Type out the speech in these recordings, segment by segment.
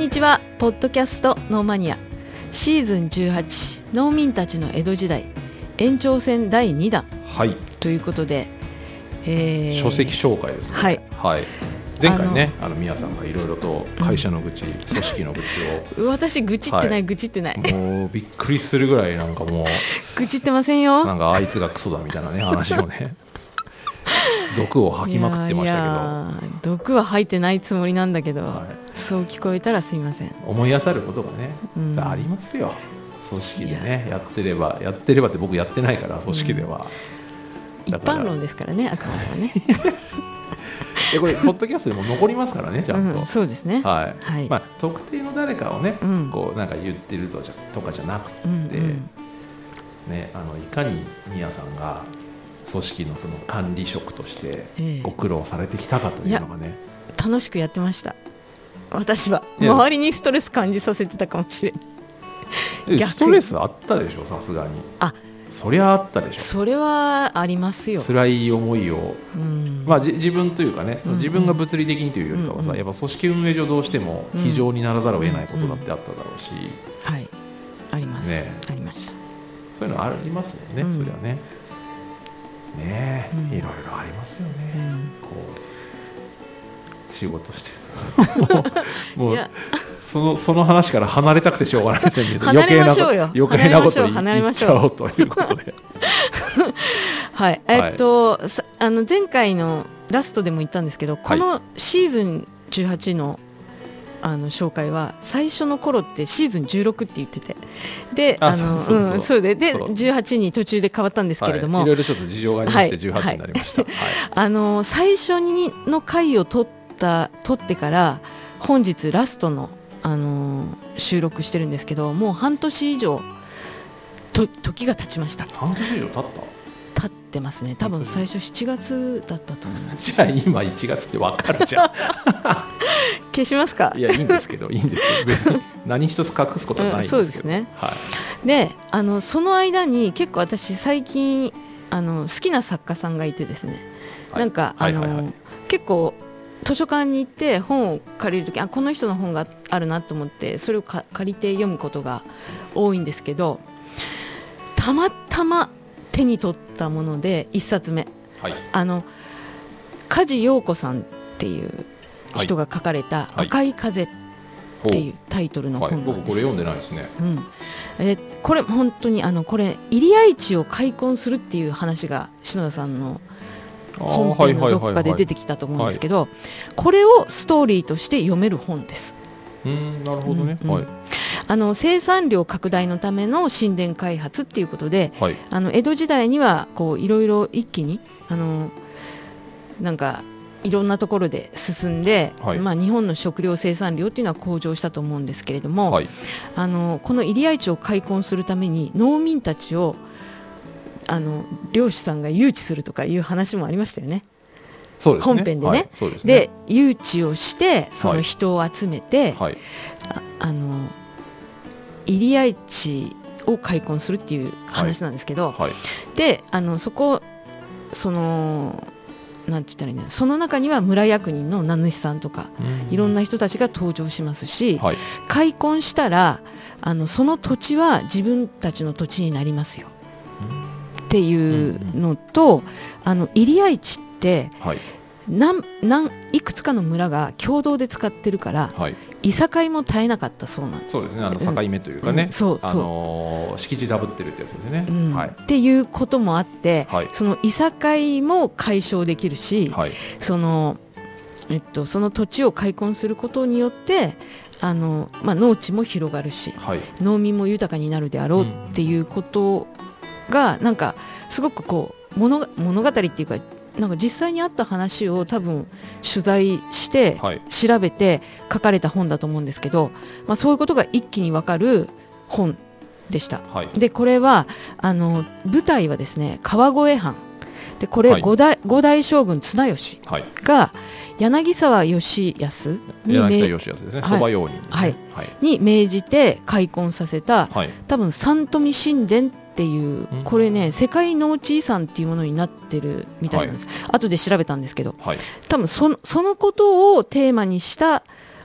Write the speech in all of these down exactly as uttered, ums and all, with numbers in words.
ちは。ポッドキャストノーマニアシーズンじゅうはち、農民たちの江戸時代延長戦だいにだん、 はい、ということで、えー、 書籍紹介ですね。 はい、 はい、前回ね、あの宮さんがいろいろと会社の愚痴、うん、組織の愚痴を私愚痴ってない、はい、愚痴ってないもうびっくりするぐらいなんかもう愚痴ってませんよ。 なんかあいつがクソだみたいなね話をね毒を吐きまくってましたけど、いやいや毒は吐いてないつもりなんだけど、はい、そう聞こえたらすいません。 思い当たることがね、うん、ありますよ。組織でね や, やってればやってればって僕やってないから組織では、 うん、一般論ですからね、あくまでもねでこれポッドキャストでも残りますからね、ちゃんと、 うん、そうですね、 はいはい、まあ、特定の誰かをね、 うん、 こうなんか言ってるとかじゃなくて、うんうんね、あのいかに宮さんが組織のその管理職としてご苦労されてきたかというのがね、 ええ、楽しくやってました。私は周りにストレス感じさせてたかもしれないストレスあったでしょ、さすがに。 あ、 そりゃあったでしょ。 それはありますよ。 辛い思いを、うん、まあ、自分というかね、その自分が物理的にというよりかはさ、うんうん、やっぱ組織運営上どうしても非常にならざるを得ないことだってあっただろうし、うんうん、 はい、あります、ね、ありました。 そういうのありますよね、うん、それはねねえ、うん、いろいろありますよね、うん、こう仕事してるともうその、その話から離れたくてしょうがないですね。 離れましょうよ。 余計なこと言っちゃおうということではい、えっと、はい、あの前回のラストでも言ったんですけど、このシーズンじゅうはちのあの紹介は最初の頃ってシーズンじゅうろくって言ってて、で、あのそうででじゅうはちに途中で変わったんですけれども、 はい、いろいろちょっと事情がありましてじゅうはちになりました。はいはい、 あの最初にの回を取った取ってから本日ラストのあの収録してるんですけど、もう半年以上と時が経ちました。 半年以上経った経ってますね。多分最初しちがつだったと思います。 じゃあ今いちがつって分かるじゃん消しますか。 いや、いいんですけどいいんですけど別に何一つ隠すことはないんですけど、うん、そうですね、はい、 であのその間に結構私最近あの好きな作家さんがいてですね、はい、なんか、はいはいはい、あの結構図書館に行って本を借りるとき、あ、この人の本があるなと思ってそれをか借りて読むことが多いんですけど、たまたま手に取ったものでいっさつめ、はい、あの梶陽子さんっていう人が書かれた赤い風っていうタイトルの本なんです。 はい、僕これ読んでないですね、 うん、えこれ本当にあのこれ入会地を開墾するっていう話が篠田さんの本編のどこかで出てきたと思うんですけど、これをストーリーとして読める本です。 うーん、なるほどね、うんうん、はい、 あの生産量拡大のための神殿開発っていうことで、はい、あの江戸時代にはこういろいろ一気にあのなんかいろんなところで進んで、はい、まあ、日本の食料生産量っていうのは向上したと思うんですけれども、はい、あのこの入会地を開墾するために農民たちをあの漁師さんが誘致するとかいう話もありましたよね。 そうですね、 本編でね、 はい、そうですね。で誘致をしてその人を集めて、はい、あ, あの入会地を開墾するっていう話なんですけど、はいはい、であのそこそのなんて言ったらいいんだろう、その中には村役人の名主さんとかいろんな人たちが登場しますし、はい、開墾したらあのその土地は自分たちの土地になりますよっていうのと、うんうん、あの入会地って、はい、なんなんいくつかの村が共同で使ってるから、はい、いさかいも絶えなかったそうなんです。 そうですね、あの境目というかね、うん、そうそう、あのー、敷地ダブってるってやつですね、うん、はい、 っていうこともあって、はい、そのいさかいも解消できるし、はい、そのえっと、その土地を開墾することによってあの、まあ、農地も広がるし、はい、農民も豊かになるであろうっていうことが、うん、なんかすごくこう 物, 物語っていうかなんか実際にあった話を多分取材して、はい、調べて書かれた本だと思うんですけど、まあ、そういうことが一気に分かる本でした、はい、でこれはあの舞台はですね川越藩で、これ 5, 代、はい、ご代将軍綱吉が柳沢義康に柳沢義康ですね、蕎麦用人、ね、 はいはい、に命じて開墾させた、はい、多分三富神殿っていう、うん、これね世界農地遺産っていうものになってるみたいなんです、はい、後で調べたんですけど、はい、多分その、そのことをテーマにした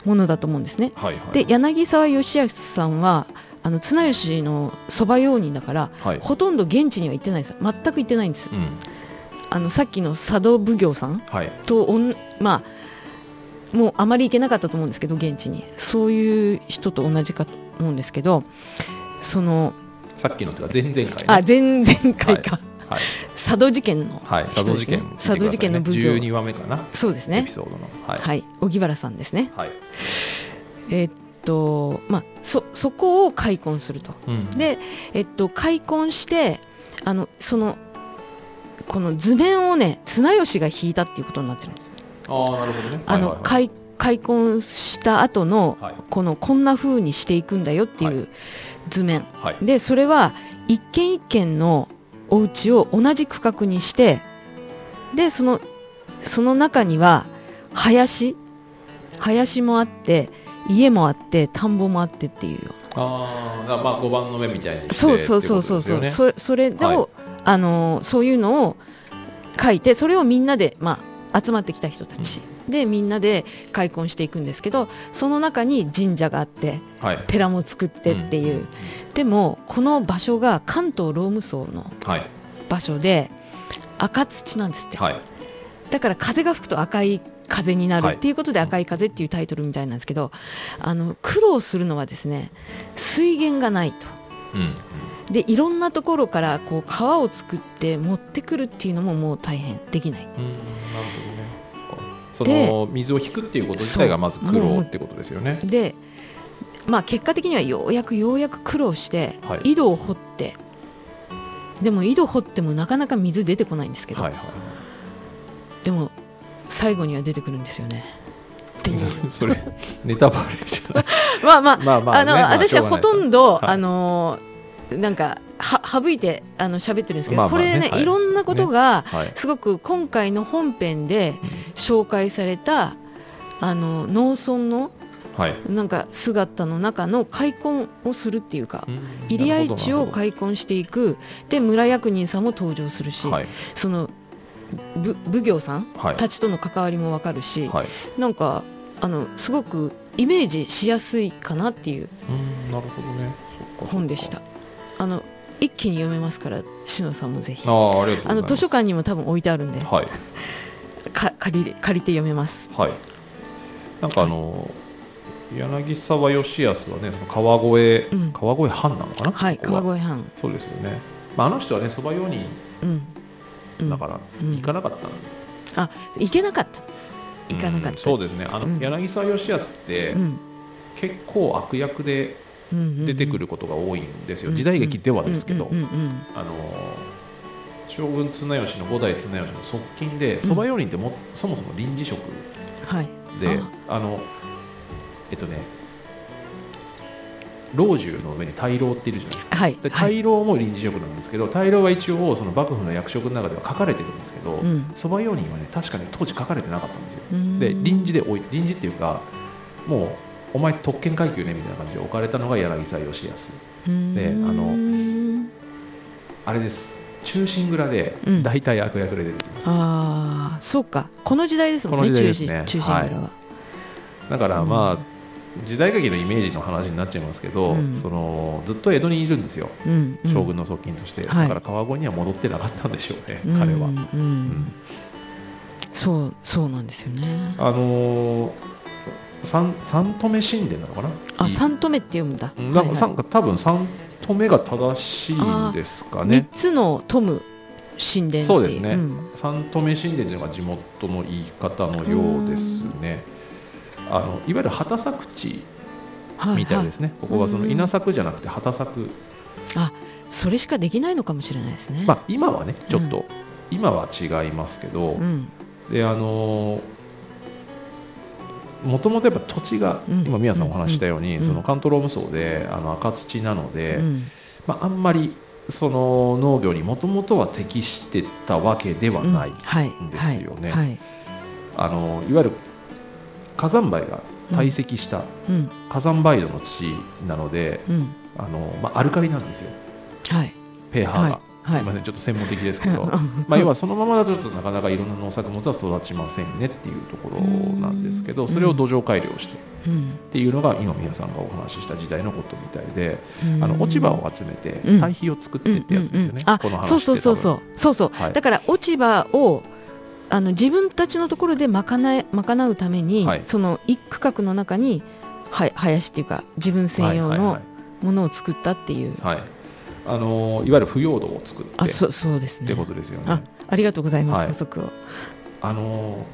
ものだと思うんですね。 はいはい、 で柳沢義康さんはあの綱吉のそば用人だから、はい、ほとんど現地には行ってないです。全く行ってないんです、うん、あのさっきの佐渡奉行さんと、はい、まあもうあまり行けなかったと思うんですけど、現地にそういう人と同じかと思うんですけど、そのさっきのというか前々回、ね、 あ前々回か、 はいはい、 佐渡事件の、 はい、佐渡事件、 ね、佐渡事件の奉行じゅうにわめかな、 そうですね、 エピソードの、 はい、はい、荻原さんですね、 はい、 えー、っとまあそそこを開墾すると、うん、でえっと開墾してあのそのこの図面をね綱吉が引いたっていうことになってるんです。 ああなるほどね。 あの、はいはいはい、開墾した後の、はい、このこんな風にしていくんだよっていう図面、はい、でそれは一軒一軒のお家を同じ区画にして、でそのその中には林林もあって家もあって田んぼもあってっていうよ。 ああまあごばんの目みたいにして、 そうそうそうそうそう、そ, それを、はい、あのそういうのを書いて、それをみんなで、まあ、集まってきた人たち、うん、でみんなで開墾していくんですけど、その中に神社があって、はい、寺も作ってっていう、うん、でもこの場所が関東ローム層の場所で、はい、赤土なんですって、はい、だから風が吹くと赤い風になるっていうことで、赤い風っていうタイトルみたいなんですけど、あの苦労するのはですね、水源がないと、うん、でいろんなところからこう川を作って持ってくるっていうのももう大変できない。うん、なるほどね。その水を引くっていうこと自体がまず苦労ってことですよね。 で、まあ、結果的にはようやくようやく苦労して、はい、井戸を掘って、でも井戸掘ってもなかなか水出てこないんですけど、はいはい、でも最後には出てくるんですよね。 それネタバレじゃない。 まあまあ、まあまあね、あの、まあ、私はほとんど、はい、あのなんかは省いてあの喋ってるんですけど、まあまあね、これね、はい、いろんなことがすごく今回の本編で紹介された、あの農村のなんか姿の中の開墾をするっていうか、入合地を開墾していく。で村役人さんも登場するし、はい、その奉行さんたちとの関わりも分かるし、はい、なんかあのすごくイメージしやすいかなっていう本でした。あの一気に読めますから、篠田さんもぜひ。 あ, あ, りあの図書館にも多分置いてあるんで、はい、か 借, り借りて読めます。 はい、なんかあの、はい、柳沢義康はね、その川越、うん、川越藩なのかな。 はい、川越藩。 そうですよね。まあ、あの人はね、そば用人、うん、だから、うん、行かなかったの、うん、 あ、行けなかった行かなかった、うん、 そうですね。あの、うん、柳沢義康って、うん、結構悪役で出てくることが多いんですよ、うんうんうん、時代劇ではですけど、うんうんうんうん、あの将軍綱吉の五代綱吉の側近で、そば用人っても、うん、そもそも臨時職で、はい、あのえっとね老中の上に大老っているじゃないですか、はい、で大老も臨時職なんですけど、大老は一応その幕府の役職の中では書かれてるんですけど、そば用人はね確かに当時書かれてなかったんですよ。で臨時で置い臨時っていうか、もうお前特権階級ねみたいな感じで置かれたのが柳沢義康で、あのあれです、忠臣蔵で大体悪役で出てきます、うん、 ああそうか、この時代ですもんね。 この時代ですね。 忠臣蔵は、はい、 だからまあ、うん、時代劇のイメージの話になっちゃいますけど、うん、そのずっと江戸にいるんですよ、うんうん、将軍の側近として、だから川越には戻ってなかったんでしょうね、はい、彼は、うんうんうん、 そうそうなんですよね。 あのー、三三止め神殿なのかな。 あ、三止めって読むんだ。 なんか、はいはい、多分三止めが正しいんですかね。 三つの止む神殿。 そうですね、うん、三止め神殿というのが地元の言い方のようですね。あのいわゆる畑作地みたいですね、はいはい、ここはその稲作じゃなくて畑作。 あ、それしかできないのかもしれないですね。 まあ、今はねちょっと、うん、今は違いますけど、うん、であのもともとやっぱ土地が、うん、今宮さんお話したように、うん、その関東ローム層であの赤土なので、うんまあ、あんまりその農業にもともとは適してたわけではないんですよね。あのいわゆる火山灰が堆積した火山灰土の土なので、うんあのまあ、アルカリなんですよ、はい、pH が、はいはい、すみませんちょっと専門的ですけど、まあ、要はそのままだとなかなかいろんな農作物は育ちませんねっていうところなんですけど、それを土壌改良して、 っていうのが今宮さんがお話しした時代のことみたいで、あの落ち葉を集めて堆肥を作ってってやつですよね、この話って。 そうそうそうそうそうそう、はい、だから落ち葉をあの自分たちのところで賄え賄うために、はい、その一区画の中には林っていうか自分専用のものを作ったっていう、 はいはいはい、あのいわゆる腐葉土を作ってあそそうですねってことですよね。 あ、ありがとうございます、補足を。 あの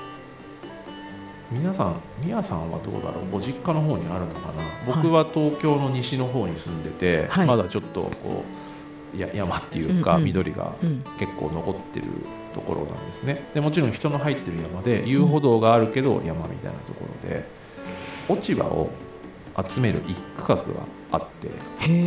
皆さん宮さんはどうだろう、ご実家の方にあるのかな。僕は東京の西の方に住んでて、はい、まだちょっとこうや山っていうか緑が結構残ってるところなんですね。でもちろん人の入ってる山で遊歩道があるけど山みたいなところで落ち葉を集める一区画があって、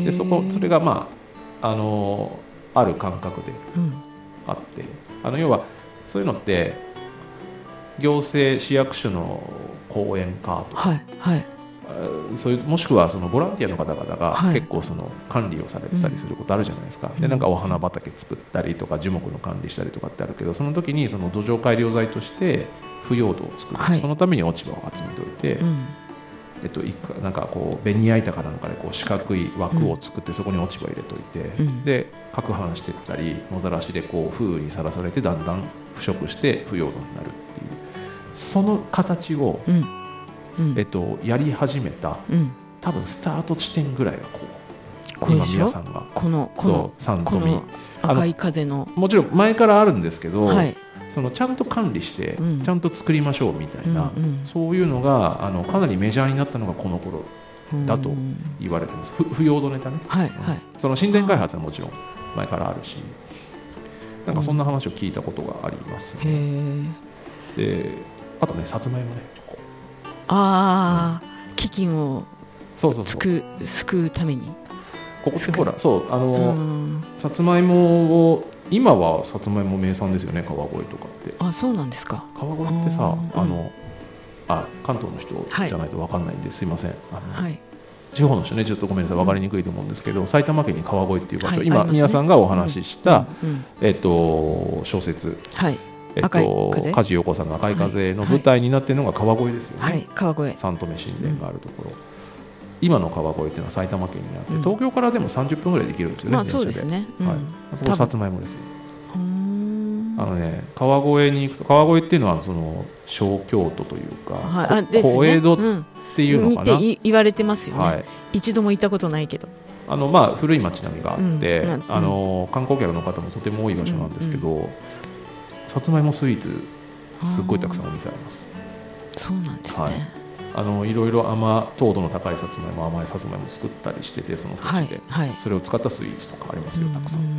でそこそれがまああのある感覚であって、あの要はそういうのって行政市役所の講演かとか、はいはい、そういうもしくはそのボランティアの方々が結構その管理をされてたりすることあるじゃないですか、うん、でなんかお花畑作ったりとか樹木の管理したりとかってあるけど、その時にその土壌改良剤として腐葉土を作る、はい、そのために落ち葉を集めておいて、うん、えっと、なんかこうベニヤ板かなんかでこう四角い枠を作ってそこに落ち葉を入れといて、うん、で攪拌していったり野ざらしでこう風雨にさらされてだんだん腐食して腐葉土になるっていう、その形を、うんうん、えっと、やり始めた、うん、多分スタート地点ぐらいがこうこ今皆さんがこのこの三富赤い風のもちろん前からあるんですけど、はい、そのちゃんと管理して、うん、ちゃんと作りましょうみたいな、うんうん、そういうのがあのかなりメジャーになったのがこの頃だと言われてます。腐葉土ネタね、はいはい、その神殿開発はもちろん前からあるし、なんかそんな話を聞いたことがありますね、うん、であとねさつまいもね、こうああ、うん、飢饉をそうそうそう救うためにここってほらそうあのさつまいもを今はさつまいも名産ですよね、川越とかって。 あ、そうなんですか。 川越ってさあの、うん、あ関東の人じゃないと分かんないんで、はい、すいませんあの、はい、地方の人ねちょっとごめんなさい分かりにくいと思うんですけど、うん、埼玉県に川越っていう場所、はい、今宮、ね、さんがお話しした、うんうん、えっと、小説、はいえっと、梶陽子さんの赤い風の舞台になっているのが川越ですよね、はいはい、川越三富神殿があるところ、うん、今の川越っていうのは埼玉県にあって、うん、東京からでもさんじゅっぷんぐらいできるんですよね、まあ、そうですね、うん、はい、そこさつまいもですよ。あのね、川越に行くと川越っていうのはその小京都というか、はい、小江戸っていうのかな、うん、って言われてますよね、はい、一度も行ったことないけどあの、まあ、古い町並みがあって、うん、あの観光客の方もとても多い場所なんですけど、うんうん、さつまいもスイーツすっごいたくさんお店あります。そうなんですね、はい、あのいろいろ甘糖度の高いさつまいも甘いさつまいも作ったりしてて、その土地で、はいはい、それを使ったスイーツとかありますよ、たくさん。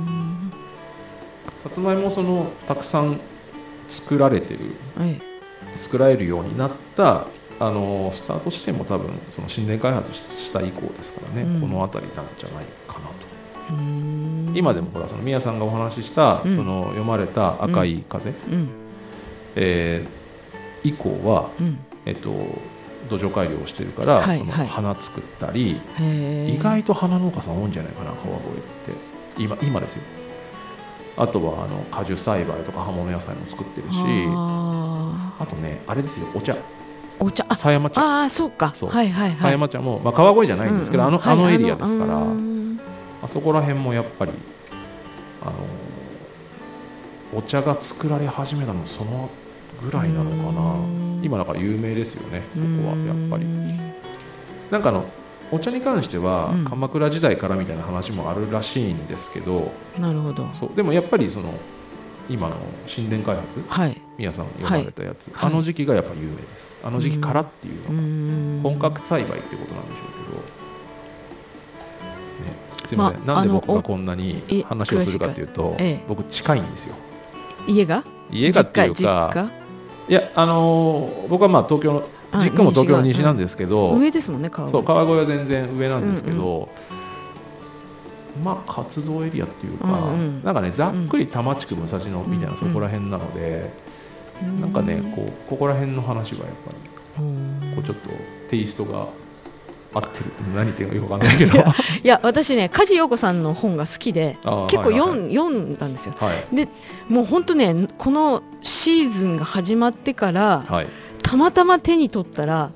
さつまいもそのたくさん作られてる、はい、作られるようになったあのスタート地点も多分その神殿開発した以降ですからね、うん、この辺りなんじゃないかなと。うん今でもほらその宮さんがお話しした、うん、その読まれた赤い風、うんうんえー、以降は、うんえっと、土壌改良をしてるから、はい、その花作ったり、はい、意外と花農家さん多いんじゃないかな川越って今、今ですよ。あとはあの果樹栽培とか葉物野菜も作ってるし、 あ, あとねあれですよお茶お茶狭山茶ああそうかそう、はいはいはい、狭山茶も、まあ、川越じゃないんですけど、うんうん、あの、はい、あのエリアですから、あ, あそこら辺もやっぱりあのお茶が作られ始めたのそのぐらいなのかな。今だから有名ですよねここはやっぱり。なんかあのお茶に関しては、うん、鎌倉時代からみたいな話もあるらしいんですけど、なるほど。そうでもやっぱりその今の神殿開発、はい、宮さん読まれたやつ、はい、あの時期がやっぱ有名です。あの時期からっていうのが本格栽培ってことなんでしょうけど、ね、すいません、ま、なんで僕がこんなに話をするかというと、ええ、僕近いんですよ家が家がっていうかいやあのー、僕はまあ東京の実家も東京の西なんですけど、うん、上ですもんね川越。そう川越は全然上なんですけど、うんうん、まあ活動エリアっていうか、うんうん、なんかねざっくり多摩地区武蔵野みたいなそこら辺なので、うんうん、なんかねこうここら辺の話がやっぱり、うん、こうちょっとテイストが合ってる何言ってるかよくわかんないけどいや、いや私ね梶陽子さんの本が好きで結構読ん、はいはい、読んだんですよ、はい、でもう本当ねこのシーズンが始まってから、はい、たまたま手に取ったら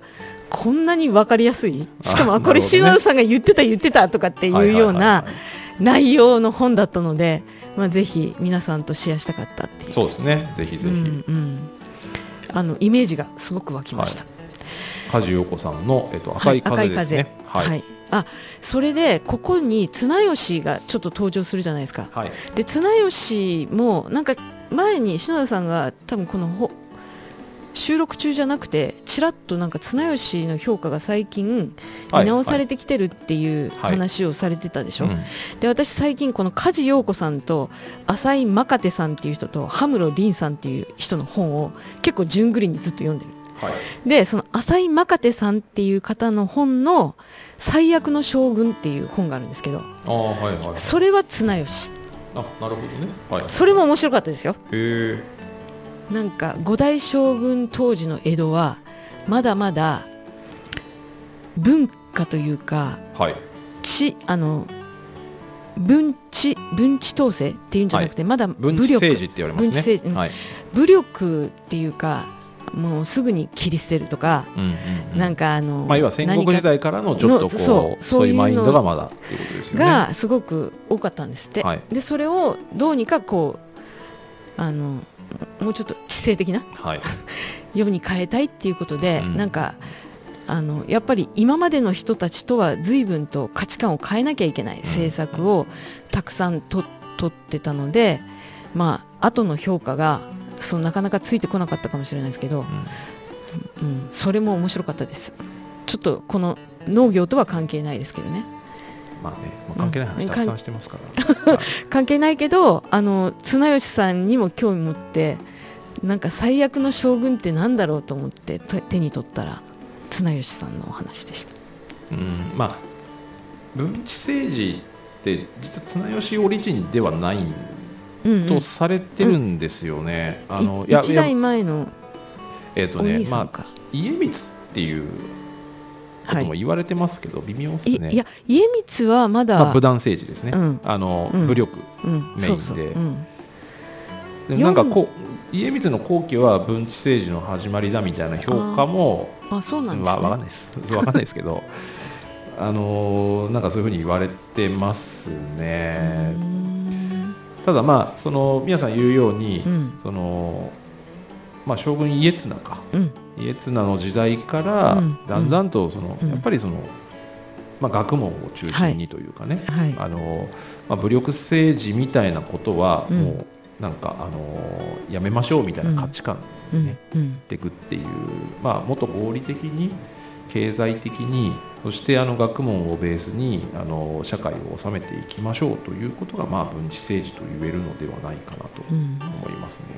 こんなに分かりやすい、しかもこれ篠田さんが言ってた言ってたとかっていうような内容の本だったので、まあ、ぜひ皆さんとシェアしたかったっていう。 そうですね、ぜひぜひ、うんうん、 あのイメージがすごく湧きました。はい、 梶陽子さんの、えっと、赤い風ですね。 はい、はいはい、あそれでここに綱吉がちょっと登場するじゃないですか。はい、で綱吉もなんか前に篠田さんが多分この収録中じゃなくてちらっとなんか綱吉の評価が最近見直されてきてるっていう話をされてたでしょ。はいはい、うん、で私最近この梶陽子さんと浅井真勝さんっていう人と羽室凛さんっていう人の本を結構順繰りにずっと読んでる。はい、でその浅井真勝さんっていう方の本の最悪の将軍っていう本があるんですけど、あ、はいはい、それは綱吉。 あ、なるほどね、はい、 それも面白かったですよ。 へー。 なんか五代将軍当時の江戸はまだまだ文化というか、はい、地あの文治文治統制っていうんじゃなくて、はい、まだ武力、 文治政治って言われますね。文治政治、はい、 武力っていうかもうすぐに切り捨てるとか、うんうんうん、なんかあの、 まあ、要は戦国時代からのちょっとこうそう、そういうマインドがまだっていうことですよね。 がすごく多かったんですって。はい、でそれをどうにかこうあのもうちょっと知性的な、はい、世に変えたいっていうことで、うん、なんかあのやっぱり今までの人たちとは随分と価値観を変えなきゃいけない政策をたくさんと取ってたので、まあ後の評価がそのなかなかついてこなかったかもしれないですけど、うんうん、それも面白かったです。ちょっとこの農業とは関係ないですけどね。 まあね、まあ、関係ない話たくさんしてますから、 うん、関係ないけどあの綱吉さんにも興味持ってなんか最悪の将軍ってなんだろうと思って手に取ったら綱吉さんのお話でした。 うん、まあ文治政治って実は綱吉オリジンではないとされてるんですよね。 うんうん、あのいや一代前のえっ、ー、とね、まあ家光っていうことも言われてますけど、はい、微妙ですね。 いや家光はまだ、 まあ、武断政治ですね。うん、あの、うん、武力メインで、うんそうそううん、でなんかこう家光の後期は文治政治の始まりだみたいな評価もああそうなんですね。 わかんないですわかんないですけどあのなんかそういうふうに言われてますね。ただまあその皆さん言うように、うん、そのまあ将軍家綱か、うん、家綱の時代からだんだんとその、うん、やっぱりその、まあ、学問を中心にというかね、はいはい、あのまあ、武力政治みたいなことはもうなんか、あのやめましょうみたいな価値観にね、うんうん、っていくっていう、まあ、もっと合理的に経済的にそしてあの学問をベースにあの社会を治めていきましょうということが、まあ、文治政治と言えるのではないかなと思いますね。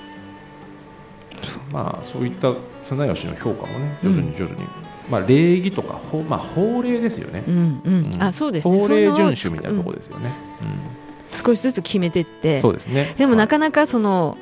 うん、まあ、そういった綱吉の評価もね徐々に徐々に、うんまあ、礼儀とか法、まあ、法令ですよね。 うんうんうん、あそうですね、 法令遵守みたいなところですよね。うんうん、 少しずつ決めていってそうですね。 でもなかなかその、はい、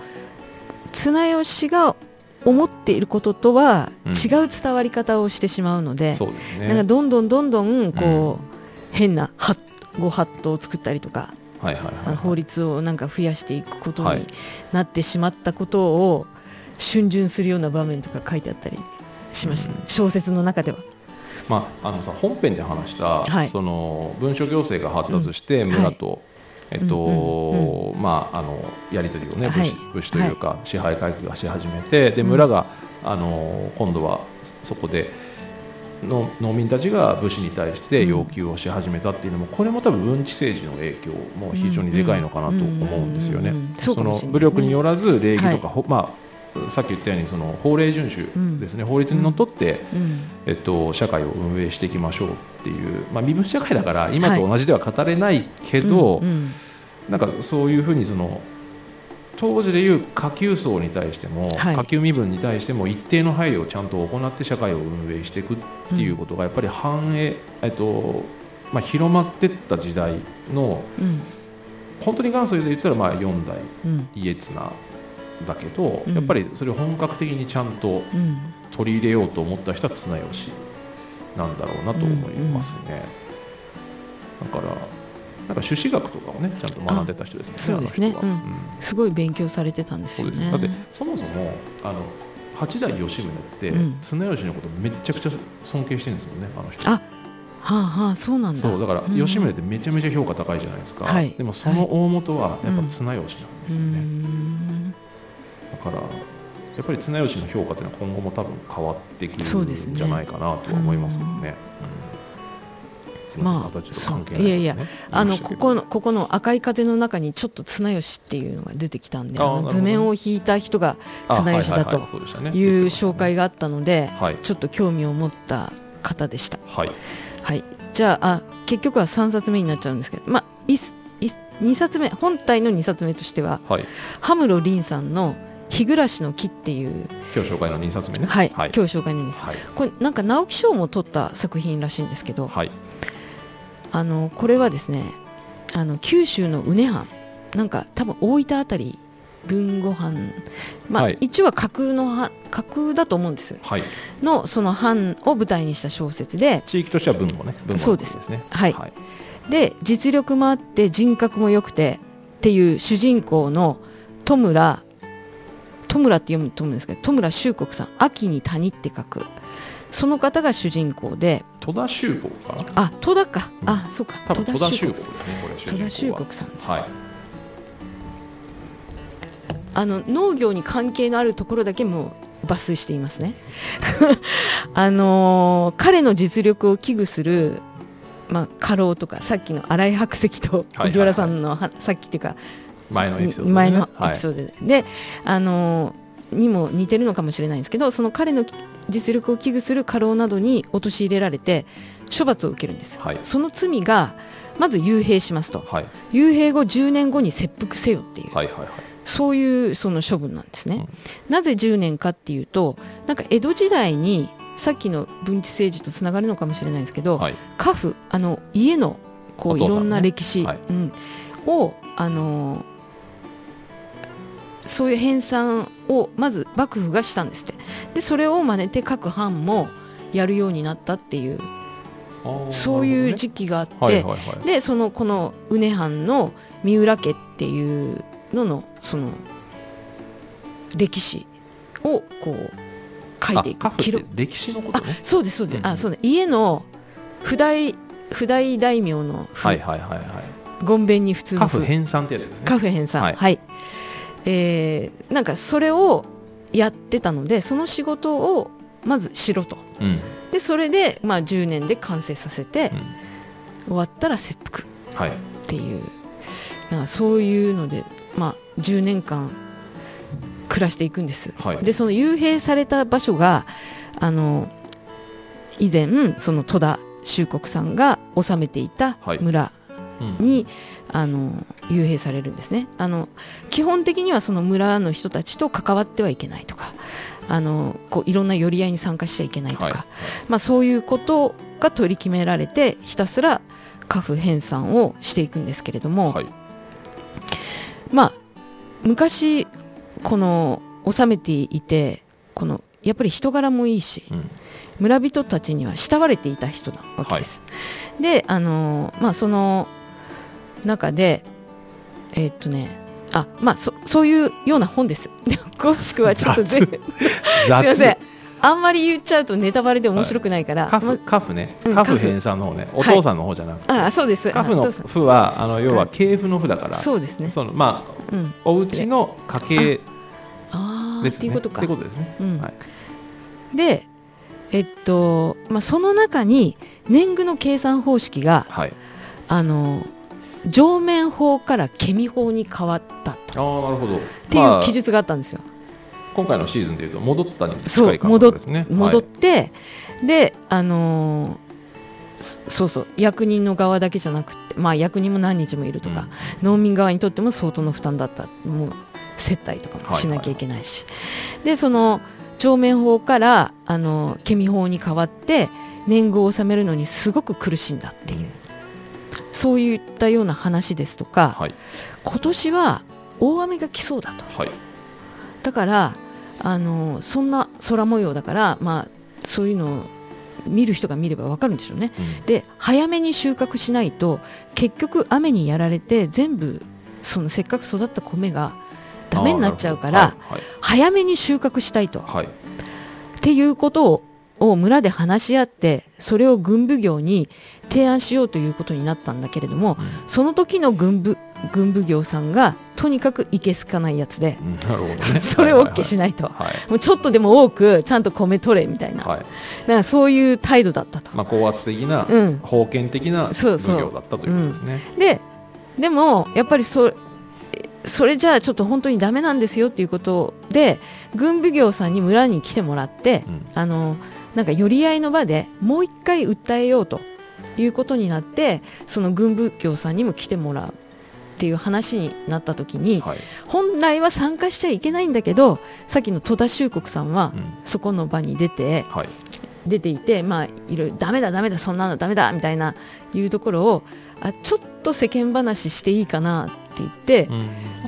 綱吉が思っていることとは違う伝わり方をしてしまうので、うん、そうですね、なんかどんどんどんどんこう、うん、変なご法度を作ったりとか、はいはいはいはい、法律をなんか増やしていくことになってしまったことを逡巡するような場面とか書いてあったりしました、うん、小説の中では。 まあ、あのさ本編で話した、はい、その文書行政が発達して村と、うんはいえっとうんうんうんまあ、あのやり取りを、ね、武士、武士というか、はい、支配階級がし始めてで村が、うん、あの今度はそこでの農民たちが武士に対して要求をし始めたっていうのも、これも多分文治政治の影響も非常にでかいのかなと思うんですよね。その武力によらず礼儀とか、はいまあ、さっき言ったようにその法令遵守ですね、うん、法律にのっとって、うんえっと、社会を運営していきましょうっていう、まあ、身分社会だから今と同じでは語れないけど、はいうんうん、なんかそういうふうにその当時でいう下級層に対しても、はい、下級身分に対しても一定の配慮をちゃんと行って社会を運営していくっていうことがやっぱり反映、えっとまあ、広まっていった時代の、うん、本当に元祖で言ったらまあよんだい家綱だけど、うん、やっぱりそれを本格的にちゃんと取り入れようと思った人は綱吉なんだろうなと思いますね。うんうん、だからなんか朱子学とかをねちゃんと学んでた人ですもんね。 そうですね、うんうん、すごい勉強されてたんですよね。 そうです。だってそもそもあの八代吉宗って、うん、綱吉のことめちゃくちゃ尊敬してるんですもんね、あの人。 あ、はあはあ、そうなんだ。 そうだから、うん、吉宗ってめちゃめちゃ評価高いじゃないですか、はい、でもその大元はやっぱ綱吉なんですよね、うん、だからやっぱり綱吉の評価っていうのは今後も多分変わってくるんじゃないかなとは思いますけどね。 まあ、いやいや、あのここのここの赤い風の中にちょっと綱吉っていうのが出てきたんで、あの図面を引いた人が綱吉だという紹介があったので、ちょっと興味を持った方でした。はい、はい、じゃあ、あ結局はさんさつめになっちゃうんですけど、まあ、にさつめ、本体のにさつめとしては、はい、羽室凛さんの日暮らしの木っていう今日紹介のにさつめね、 はい、はい、今日紹介のにさつめ、はい、これなんか直木賞も取った作品らしいんですけど、はい、あのこれはですね、あの九州の宇根藩、なんか多分大分あたり豊後藩、まあはい、一応は架空の架空だと思うんです、はい、のその藩を舞台にした小説で、 地域としては豊後ね、豊後そうですね、はい、はい、で実力もあって人格も良くてっていう主人公の戸村戸村って読むと思うんですけど、戸村修国さん、秋に谷って書く、その方が主人公で、 戸田修国かな、 あ、戸田か、うん、あ、そうか、 多分戸田修国だね、これ主人公は戸田修国さん、 はい、 あの農業に関係のあるところだけもう抜粋していますねあのー、彼の実力を危惧する、まあ、家老とか、さっきの新井白石と藤原さんの、はいはいはい、さっきっていうか前のエピソードで、ね、 前のエピソードで、はい、で、あのー、にも似てるのかもしれないんですけど、その彼の実力を危惧する家老などに陥れられて処罰を受けるんです、はい、その罪がまず幽閉しますと、はい、幽閉後じゅうねんごに切腹せよっていう、はいはいはい、そういうその処分なんですね、うん、なぜじゅうねんかっていうと、なんか江戸時代にさっきの文治政治とつながるのかもしれないんですけど、はい、家父、あの家のこういろんな歴史、ね、はい、うん、をあのそういう編纂をまず幕府がしたんですって。でそれを真似て各藩もやるようになったっていう、そういう時期があって、はいはいはい、でそのこの宇根藩の三浦家っていうののその歴史をこう書いていく。 記録、歴史のことね。 あ、そうですそうです、うん、あ、そうね、家の譜代譜代大名のはいはいはいはい、 ごんべんに普通の家父編纂ってやつですね。 家父編纂、はい、はい、えー、なんかそれをやってたので、その仕事をまずしろと、うん、でそれで、まあ、じゅうねんで完成させて、うん、終わったら切腹っていう、はい、なんかそういうので、まあ、じゅうねんかん暮らしていくんです、はい、でその幽閉された場所があの以前その戸田修国さんが治めていた村に、はい、うん、あの幽閉されるんですね。あの基本的にはその村の人たちと関わってはいけないとか、あのこういろんな寄り合いに参加しちゃいけないとか、はいはい、まあ、そういうことが取り決められてひたすら家父編纂をしていくんですけれども、はい、まあ昔この治めていて、このやっぱり人柄もいいし、うん、村人たちには慕われていた人なわけです、はい、であの、まあ、その中でえー、っとねあ、まあ、そ, そういうような本です。詳しくはちょっと全部すいません、あんまり言っちゃうとネタバレで面白くないから、 家父、家父ね、家父編纂の方ね、お父さんの方じゃなくて、 はい、あ、そうです。 家父の父はあの要は系譜の父だから、 そうですね、 そのまあ、うん、お家の家系ですね、 ああっていうことか、 ってことですね、うん、はい、 でえっとまあ、その中に年貢の計算方式が、はい、あの上面法からケミ法に変わったと、 あ、なるほど、 っていう記述があったんですよ、まあ、今回のシーズンでいうと戻ったに近い感覚ですね。 そう、戻って、はい、であのー、そうそう、役人の側だけじゃなくて、まあ、役人も何日もいるとか、うん、農民側にとっても相当の負担だった、もう接待とかもしなきゃいけないし、はいはい、でその上面法からあのケミ法に変わって年貢を納めるのにすごく苦しんだっていう、うん、そういったような話ですとか、はい、今年は大雨が来そうだと、はい、だからあのそんな空模様だから、まあ、そういうのを見る人が見れば分かるんでしょうね、うん、で早めに収穫しないと結局雨にやられて全部そのせっかく育った米がダメになっちゃうから、はいはい、早めに収穫したいと、はい、 っていうことをを村で話し合って、それを軍奉行に提案しようということになったんだけれども、うん、その時の軍部軍奉行さんがとにかくいけすかないやつで、 なるほどね、 それを OK しないと、はいはいはい、もうちょっとでも多くちゃんと米取れみたいな、はい、だからそういう態度だったと、 まあ、高圧的な、うん、封建的な奉行だったということですね。 うん、で, でもやっぱりそそれじゃあちょっと本当にダメなんですよっていうことで、軍奉行さんに村に来てもらって、うん、あのなんか寄り合いの場でもう一回訴えようということになって、その軍奉行さんにも来てもらうっていう話になった時に、はい、本来は参加しちゃいけないんだけど、さっきの戸田秀国さんはそこの場に出て、うんはい、出ていて、まあいろいろダメだダメだそんなのダメだみたいないうところを、あちょっと世間話していいかなって言って、うん、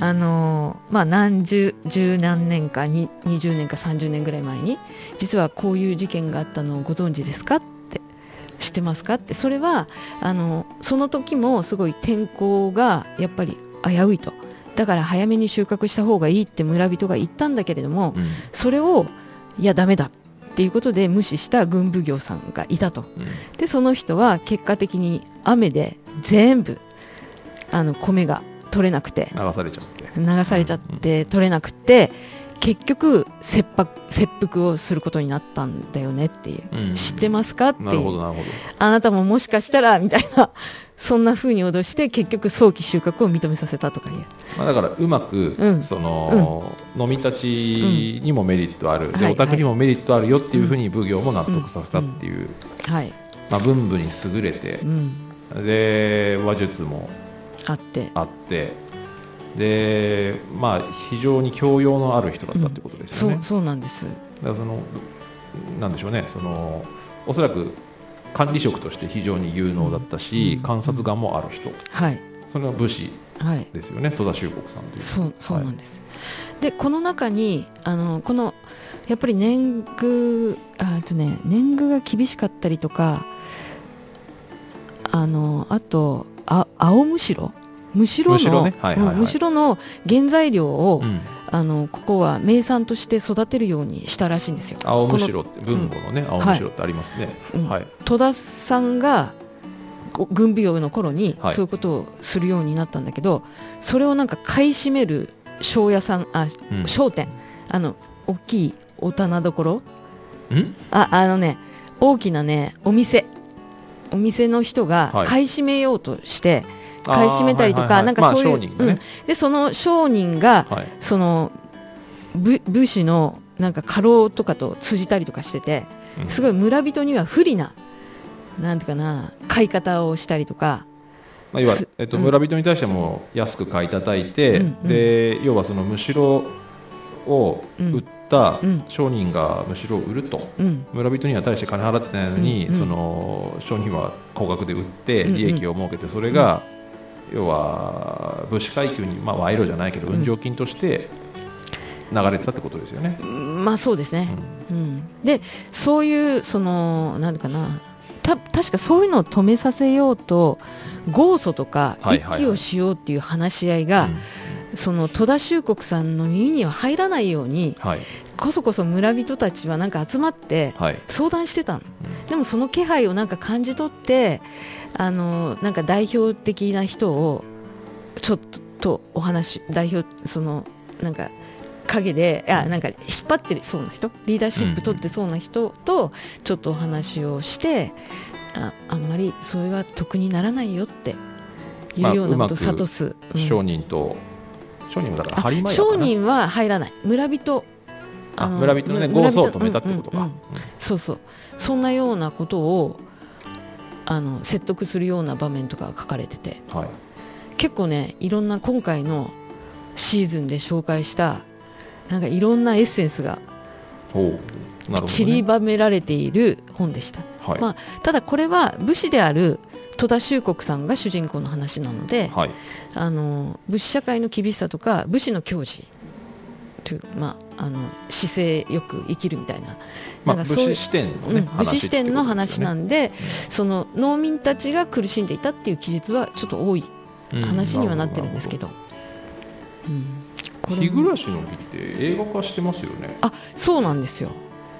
あのー、まあ何十十何年かににじゅうねんかさんじゅうねんぐらい前に、実はこういう事件があったのをご存知ですかって、知ってますかって、それはあのその時もすごい天候がやっぱり危ういと、だから早めに収穫した方がいいって村人が言ったんだけれども、うん、それをいやダメだっていうことで無視した軍奉行さんがいたと、うん、でその人は結果的に雨で全部あの米が取れなくて流されちゃって流されちゃって取れなくて、結局切迫、切腹をすることになったんだよねっていう、うん、知ってますかっていう、なるほどなるほど、あなたももしかしたらみたいな、そんな風に脅して結局早期収穫を認めさせたとかいう、 まあ、だからうまく、うん、その、うん、飲み立ちにもメリットある、うん、でお宅にもメリットあるよっていう風に奉行も納得させたっていう、 うんはいまあ、文武に優れて、うん、で話術もあってあってで、まあ、非常に教養のある人だったってことですよね、 うん、そう、そうなんです。 だからそのなんでしょうね、そのおそらく管理職として非常に有能だったし、うん、観察眼もある人、 はい、 それは武士ですよね、はい、戸田秀国さんという。 そう、そうなんです、はい、でこの中にあのこのやっぱり年貢あと、ね、年貢が厳しかったりとか、あのあとあ青むしろむしろの、ねはいはいはい、むしろの原材料を、うん、あのここは名産として育てるようにしたらしいんですよ。 青むしろって文語のね、うん、青むしろってありますね、 はいはい、 戸田さんが軍奉行の頃にそういうことをするようになったんだけど、はい、それをなんか買い占める商屋さんあ、うん、商店、あの大きいお棚どころ、 んああのね大きなねお店お店の人が買い占めようとして、はい、買い占めたりとか、なんかそういう、まあ商人がね、うん、でその商人が、はい、その武武士のなんか家老とかと通じたりとかしてて、うん、すごい村人には不利ななんていうかな買い方をしたりとか、 まあ、要は、えっと、村人に対しても安く買い叩いて、うん、で要はそのむしろを売った商人がむしろ売ると、うん、村人には対して金払ってないのに、うん、その商人は高額で売って利益を儲けて、それが、うん、要は武士階級に、まあ、賄賂じゃないけど運上金として流れてたってことですよね、 うん、まあそうですね、うんうん、でそういうそのなんかなた確かそういうのを止めさせようと豪訴とか一揆をしようっていう話し合いが、その戸田秀国さんの耳には入らないように、はい、こそこそ村人たちはなんか集まって相談してたの、はい、でもその気配をなんか感じ取ってあのなんか代表的な人をちょっとお話代表そのなんか陰であなんか引っ張ってそうな人リーダーシップ取ってそうな人とちょっとお話をして、うん、あ, あんまりそれは得にならないよっていうようなことを諭す、まあ、商人と、うん、商人だから播磨屋かな、 商人は入らない村人あの村人のね豪訴を止めたってことか、うんうんうん、 そうそうそんなようなことをあの説得するような場面とかが書かれてて、はい、結構ねいろんな今回のシーズンで紹介したなんかいろんなエッセンスが散りばめられている本でした、はいまあ、ただこれは武士である戸田秀国さんが主人公の話なので、はい、あの武士社会の厳しさとか武士の矜持という、まあ、あの姿勢よく生きるみたいな、 まあ、なんかそういう武士視点の、ねうん、 武士視点の話なんで、うん、その農民たちが苦しんでいたっていう記述はちょっと多い話にはなってるんですけど、 うん日暮らしの日って映画化してますよね。 あ、そうなんですよ。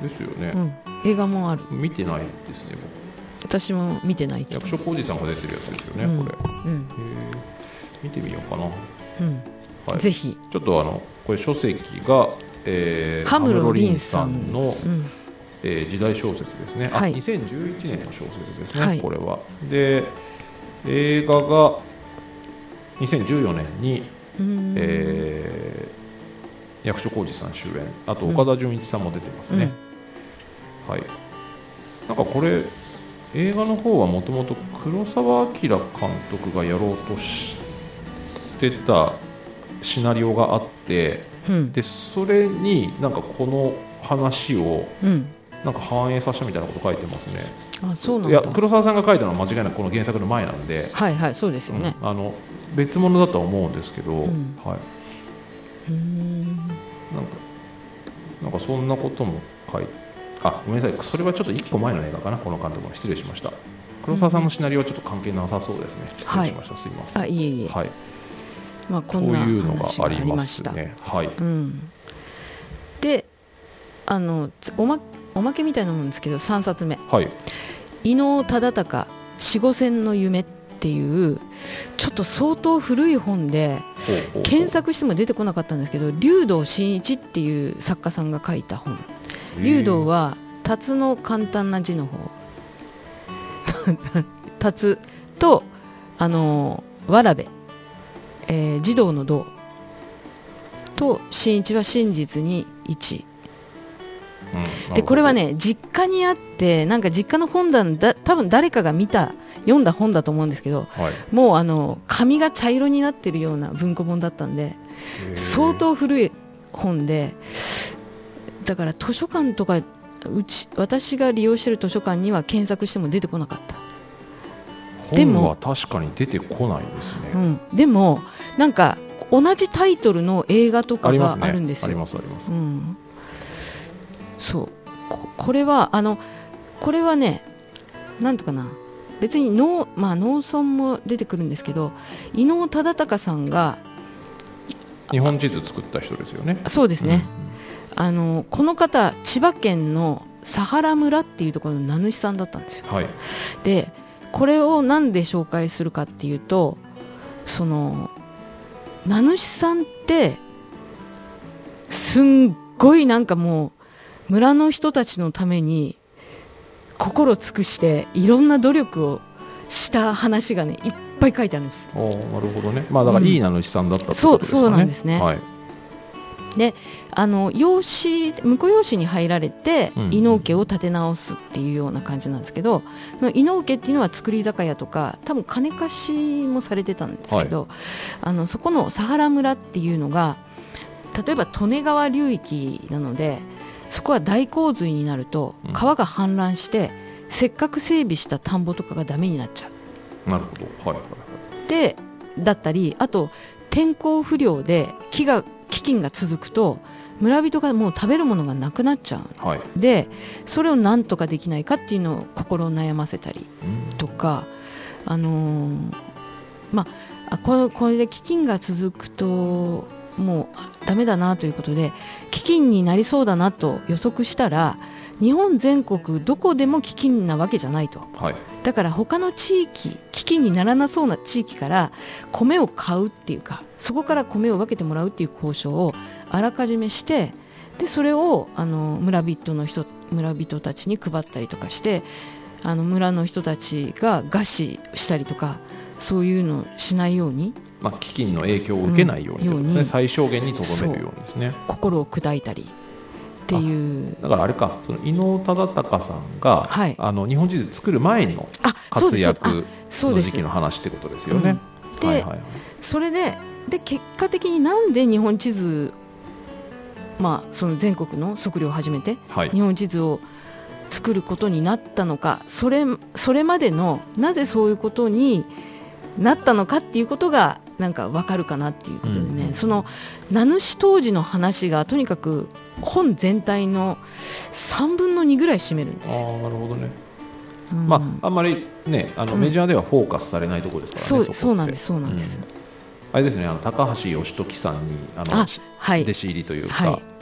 ですよね、 うん、映画もある。 見てないですね。 私も見てないけど。 役所広司さんが出てるやつですよね、うん、これ、うん、見てみようかな、うんはい、ぜひ。ちょっとあのこれ書籍が、えー、羽室凛さんの、うんえー、時代小説ですね、はい、あにせんじゅういちねんの小説ですね、はい、これは。で映画がにせんじゅうよねんに、えー、役所広司さん主演、あと岡田准一さんも出てますね、うんはい、なんかこれ映画の方はもともと黒澤明監督がやろうとしてたシナリオがあって、うん、でそれになんかこの話をなんか反映させたみたいなこと書いてますね、 うん、あそうなんだ。 いや黒澤さんが書いたのは間違いなくこの原作の前なんで、 はいはいそうですよね、 うん、あの別物だとは思うんですけど、うんはい、うーんなんかなんかそんなことも書いてあごめんなさい、それはちょっといっこまえの映画かな、この監督も失礼しました。黒澤さんのシナリオはちょっと関係なさそうですね、失礼しました、はい、すいません。 あいえいえ、 はいまあ、こんな話がありますね。はいうん、 であの お, まおまけみたいなもんですけどさんさつめ、 はい、 伊能忠敬四五千の夢っていうちょっと相当古い本で検索しても出てこなかったんですけど、竜道真一っていう作家さんが書いた本。竜道は辰の簡単な字の方辰とあのわらべ、えー、児童の童と真一は真実に一、うん、でこれはね実家にあってなんか実家の本棚だ多分誰かが見た読んだ本だと思うんですけど、はい、もうあの紙が茶色になってるような文庫本だったんで相当古い本で、だから図書館とかうち私が利用している図書館には検索しても出てこなかった。 本は確かに出てこないですね、 うん、でもなんか同じタイトルの映画とかがあるんですよ。 ありますね、ありますあります、 うん、そう こ, これはあのこれはねなんとかな別に農、まあ、農村も出てくるんですけど伊能忠敬さんが日本地図作った人ですよね。 そうですね、うん、あのこの方千葉県の佐原村っていうところの名主さんだったんですよ、はい、でこれをなんで紹介するかっていうとその名主さんってすんごいなんかもう村の人たちのために心尽くしていろんな努力をした話がねいっぱい書いてあるんです。 おなるほどね、まあ、だからいい名主さんだったってことですかね、 うん、そう、そうなんですね、はい、であの養子婿養子に入られて、うん、伊能家を建て直すっていうような感じなんですけど、その伊能家っていうのは造り酒屋とか多分金貸しもされてたんですけど、はい、あのそこの佐原村っていうのが例えば利根川流域なのでそこは大洪水になると川が氾濫して、うん、せっかく整備した田んぼとかがダメになっちゃう。 なるほど、はいはいはい、 でだったりあと天候不良で飢餓飢饉が続くと村人がもう食べるものがなくなっちゃう、はい、でそれをなんとかできないかっていうのを心を悩ませたりとか、あのー、まあこれ、これで飢饉が続くともうダメだなということで飢饉になりそうだなと予測したら日本全国どこでも飢饉なわけじゃないと、はい、だから他の地域飢饉にならなそうな地域から米を買うっていうかそこから米を分けてもらうっていう交渉をあらかじめしてでそれをあの村人の人村人たちに配ったりとかしてあの村の人たちが餓死したりとかそういうのをしないように、 まあ、飢饉の影響を受けないように、うん、ように最小限にとどめるようにですね心を砕いたりっていうだからあれかその伊能忠敬さんが、はい、あの日本地図作る前の活躍の時期の話ってことですよね。 うん、で、はいはいはい、それでで結果的になんで日本地図、まあ、その全国の測量を始めて、はい、日本地図を作ることになったのかそれ、それまでのなぜそういうことになったのかっていうことがなんか分かるかなっていうことでね、うん、その名主当時の話がとにかく本全体のさんぶんのにぐらい占めるんですよ。 あ、なるほどね、うん、まああんまりねあのメジャーではフォーカスされないところですからね、 うん、そう、そうなんですそうなんです、うん、 あれですねあの高橋義時さんにあのあ、はい、弟子入りというか、はい、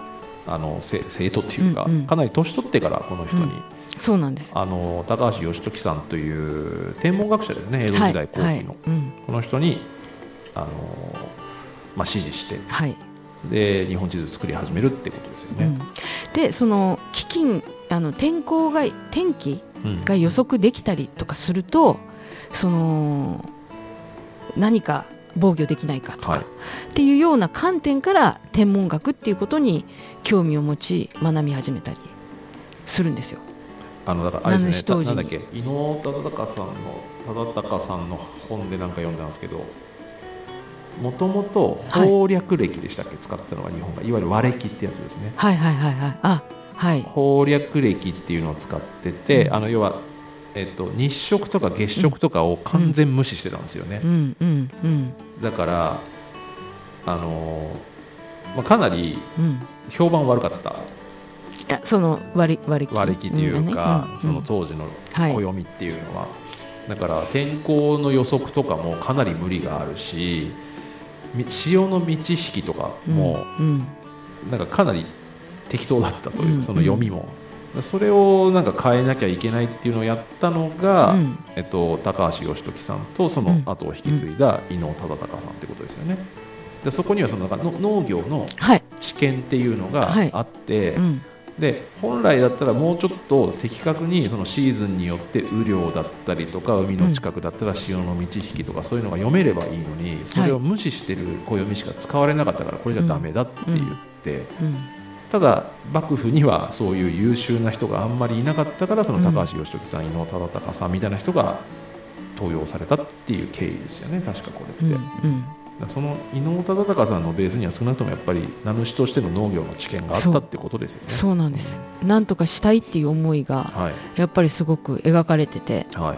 あの生徒っていうか、うんうん、かなり年取ってからこの人に、うん、 そうなんです。 あの高橋義時さんという天文学者ですね、江戸時代後期の、はいはい、うん、この人にあの、まあ、指示して、はい、で日本地図作り始めるってことですよね。うん、 でその飢饉あの天候が天気が予測できたりとかすると、うん、その何か防御できないかとか、はい、っていうような観点から天文学っていうことに興味を持ち学び始めたりするんですよ。 あのだからあれですね、なんだっけ、伊能忠敬さんの忠敬さんの本でなんか読んだんですけど、もともと方略暦でしたっけ、はい、使ってたのが日本がいわゆる和暦ってやつですね。 はいはいはいはい。あ、はい。 方略暦っていうのを使ってて、うん、あの要はえっと、日食とか月食とかを完全無視してたんですよね。うんうんうん、だからあのーまあ、かなり評判悪かった、うん、いやその割り割り気というか、うんうん、その当時の暦っていうのは、はい、だから天候の予測とかもかなり無理があるし、潮の満ち引きとかも、うんうん、なんかかなり適当だったという、その読みも、うんうん、それをなんか変えなきゃいけないっていうのをやったのが、うんえっと、高橋義時さんとその後を引き継いだ伊能忠敬さんってことですよね。でそこにはそのなんかの農業の知見っていうのがあって、はいはいうん、で本来だったらもうちょっと的確にそのシーズンによって雨量だったりとか海の近くだったら潮の満ち引きとかそういうのが読めればいいのに、それを無視してる暦しか使われなかったからこれじゃダメだって言って、うんうんうん、ただ幕府にはそういう優秀な人があんまりいなかったから、その高橋義時さん、伊能忠敬さんみたいな人が登用されたっていう経緯ですよね、確かこれって、うんうんその伊能忠敬さんのベースには少なくともやっぱり名主としての農業の知見があったってことですよね。 そう、そうなんです、うん、なんとかしたいっていう思いがやっぱりすごく描かれてて、はい、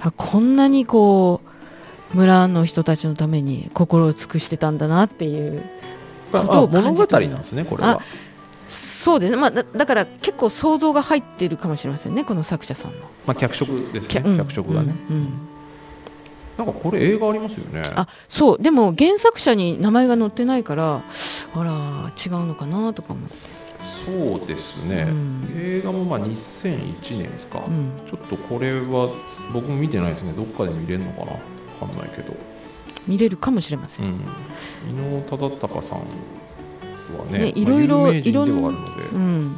こんなにこう村の人たちのために心を尽くしてたんだなっていうことを感じた。 物語なんですねこれは。 そうですね、まあ、だ, だから結構想像が入っているかもしれませんね、この作者さんの、 まあ、脚色ですね、うん、脚色がね、うんうんなんかこれ映画ありますよね。 あ、そうでも原作者に名前が載ってないからあら違うのかなとか思って。 そうですね、うん、映画もまあにせんいちねんですか、うん、ちょっとこれは僕も見てないですね。どっかで見れるのかな分かんないけど見れるかもしれません、うん、 伊能忠敬さんは ね, ねいろいろ、まあ、有名人ではあるので、うんうん、なる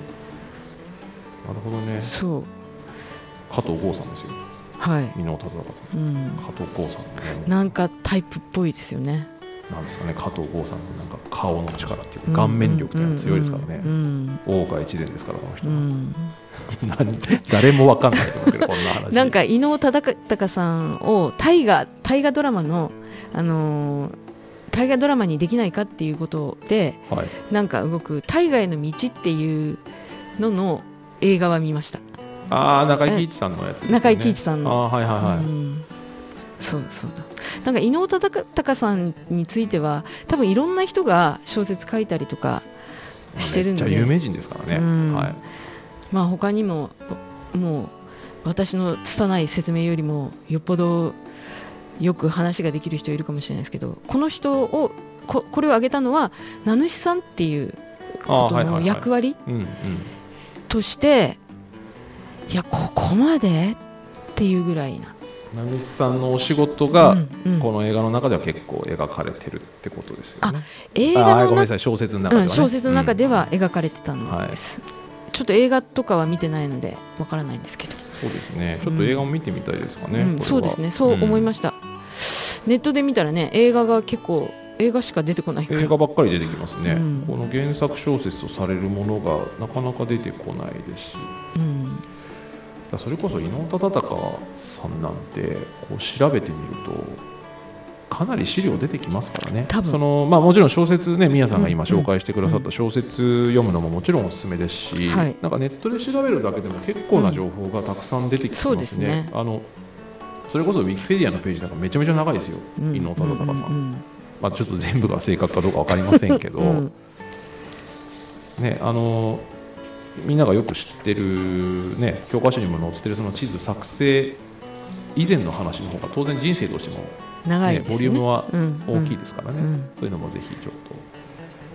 ほどね。 そう加藤剛さんですよ。はい、伊能忠敬さん、うん、加藤剛さんの、ね、 なんかタイプっぽいですよね。 なんですかね、加藤剛さんのなんか顔の力っていうか、顔面力っていうのは強いですからね、うん、大岡越前ですからこの人は、うん、誰も分かんないと思うけどこんな話なんか伊能忠敬さんを大河大河ドラマの、あのー、大河ドラマにできないかっていうことで、はい、なんか動く大河への道っていうのの映画は見ました。 ああ、中井貴一さんのやつですね。 中井貴一さんの。 あ、はいはいはい。うん、 そうだそうだ。なんか伊能忠敬さんについては多分いろんな人が小説書いたりとかしてるんで。 めっちゃ有名人ですからね。うん、はい。 まあ他にももう私の拙い説明よりもよっぽどよく話ができる人いるかもしれないですけど、この人を こ, これを挙げたのは名主さんっていうことの役割として。いやここまでっていうぐらいな名主さんのお仕事が、うんうん、この映画の中では結構描かれてるってことですよね。あ、 映画のごめんなさい、小説の中では、ね、 うん、小説の中では描かれてたんです、うんはい、ちょっと映画とかは見てないのでわからないんですけど。 そうですね、ちょっと映画も見てみたいですかね、うんうん、 そうですね、そう思いました、うん、ネットで見たらね映画が結構映画しか出てこないから映画ばっかり出てきますね、うん、この原作小説とされるものがなかなか出てこないですし、うんそれこそ伊能忠敬さんなんてこう調べてみるとかなり資料出てきますからね。その、まあ、もちろん小説ね、宮さんが今紹介してくださった小説読むのももちろんおすすめですし、うんうん、なんかネットで調べるだけでも結構な情報がたくさん出てきますね、うん、そうですね。あのそれこそウィキペディアのページなんかめちゃめちゃ長いですよ、うん、伊能忠敬さん、うんうん、まあ、ちょっと全部が正確かどうか分かりませんけど、うんね、あのみんながよく知ってる、ね、教科書にも載ってるその地図作成以前の話の方が当然人生としても、ね、長いですね、ボリュームは大きいですからね、うんうん、そういうのもぜひちょっと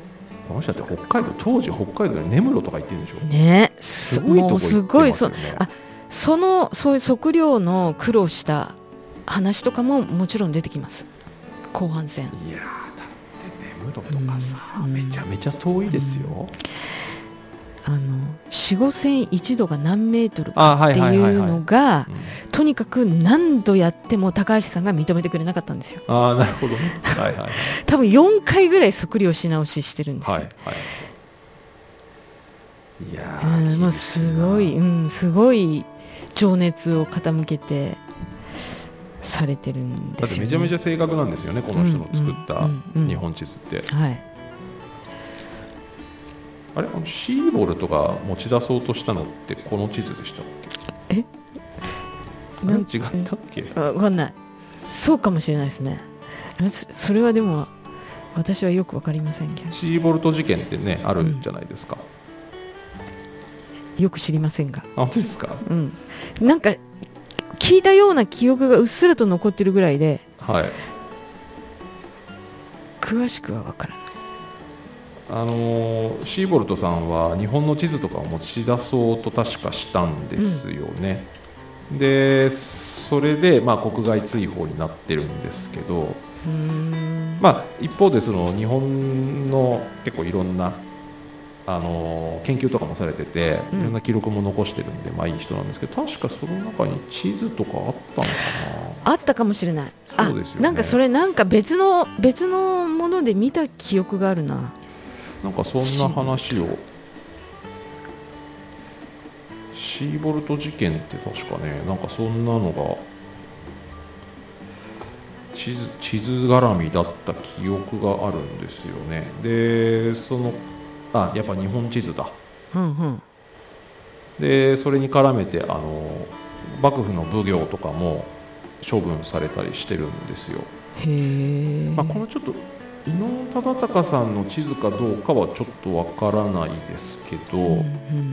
この人だって北海道、当時北海道で根室とか行ってるんでしょね。 すごいとこ行ってますよね。すごいそあそのそういう測量の苦労した話とかももちろん出てきます、後半戦。 いやだって根室とかさ、うん、めちゃめちゃ遠いですよ、うん、 あのよん、ごせんいちどが何メートルかっていうのがとにかく何度やっても高橋さんが認めてくれなかったんですよ。 ああなるほどね、はいはいはい、 多分よんかいぐらい測量し直ししてるんですよ、はいはい、いやー、うん、もうすごい、うん、すごい情熱を傾けてされてるんですよね。 だってめちゃめちゃ正確なんですよね、この人の作った日本地図って、うんうんうんうん、はい。あれ、シーボルトが持ち出そうとしたのってこの地図でしたっけ？え？あれ違ったっけ？ 分かんない。そうかもしれないですね。それはでも私はよく分かりませんけど。 シーボルト事件ってねあるんじゃないですか、 うん、よく知りませんが。 あ、本当ですか？ うん、なんか聞いたような記憶がうっすらと残ってるぐらいで、はい、詳しくは分からない。 あのー、シーボルトさんは日本の地図とかを持ち出そうと確かしたんですよね、うん、でそれで、まあ、国外追放になってるんですけど、うーん、まあ、一方でその日本の結構いろんな、あのー、研究とかもされてて、いろんな記録も残してるんで、まあ、いい人なんですけど、確かその中に地図とかあったのかな。 あったかもしれない。 そうですよね。 なんかそれなんか別の別のもので見た記憶があるな。 なんかそんな話を、シーボルト事件って確かね、なんかそんなのが地図、地図絡みだった記憶があるんですよね。で、そのあやっぱ日本地図だ、うんうん、でそれに絡めてあの幕府の奉行とかも処分されたりしてるんですよ。へー、まあ、このちょっと伊能忠敬さんの地図かどうかはちょっとわからないですけど、うんうん、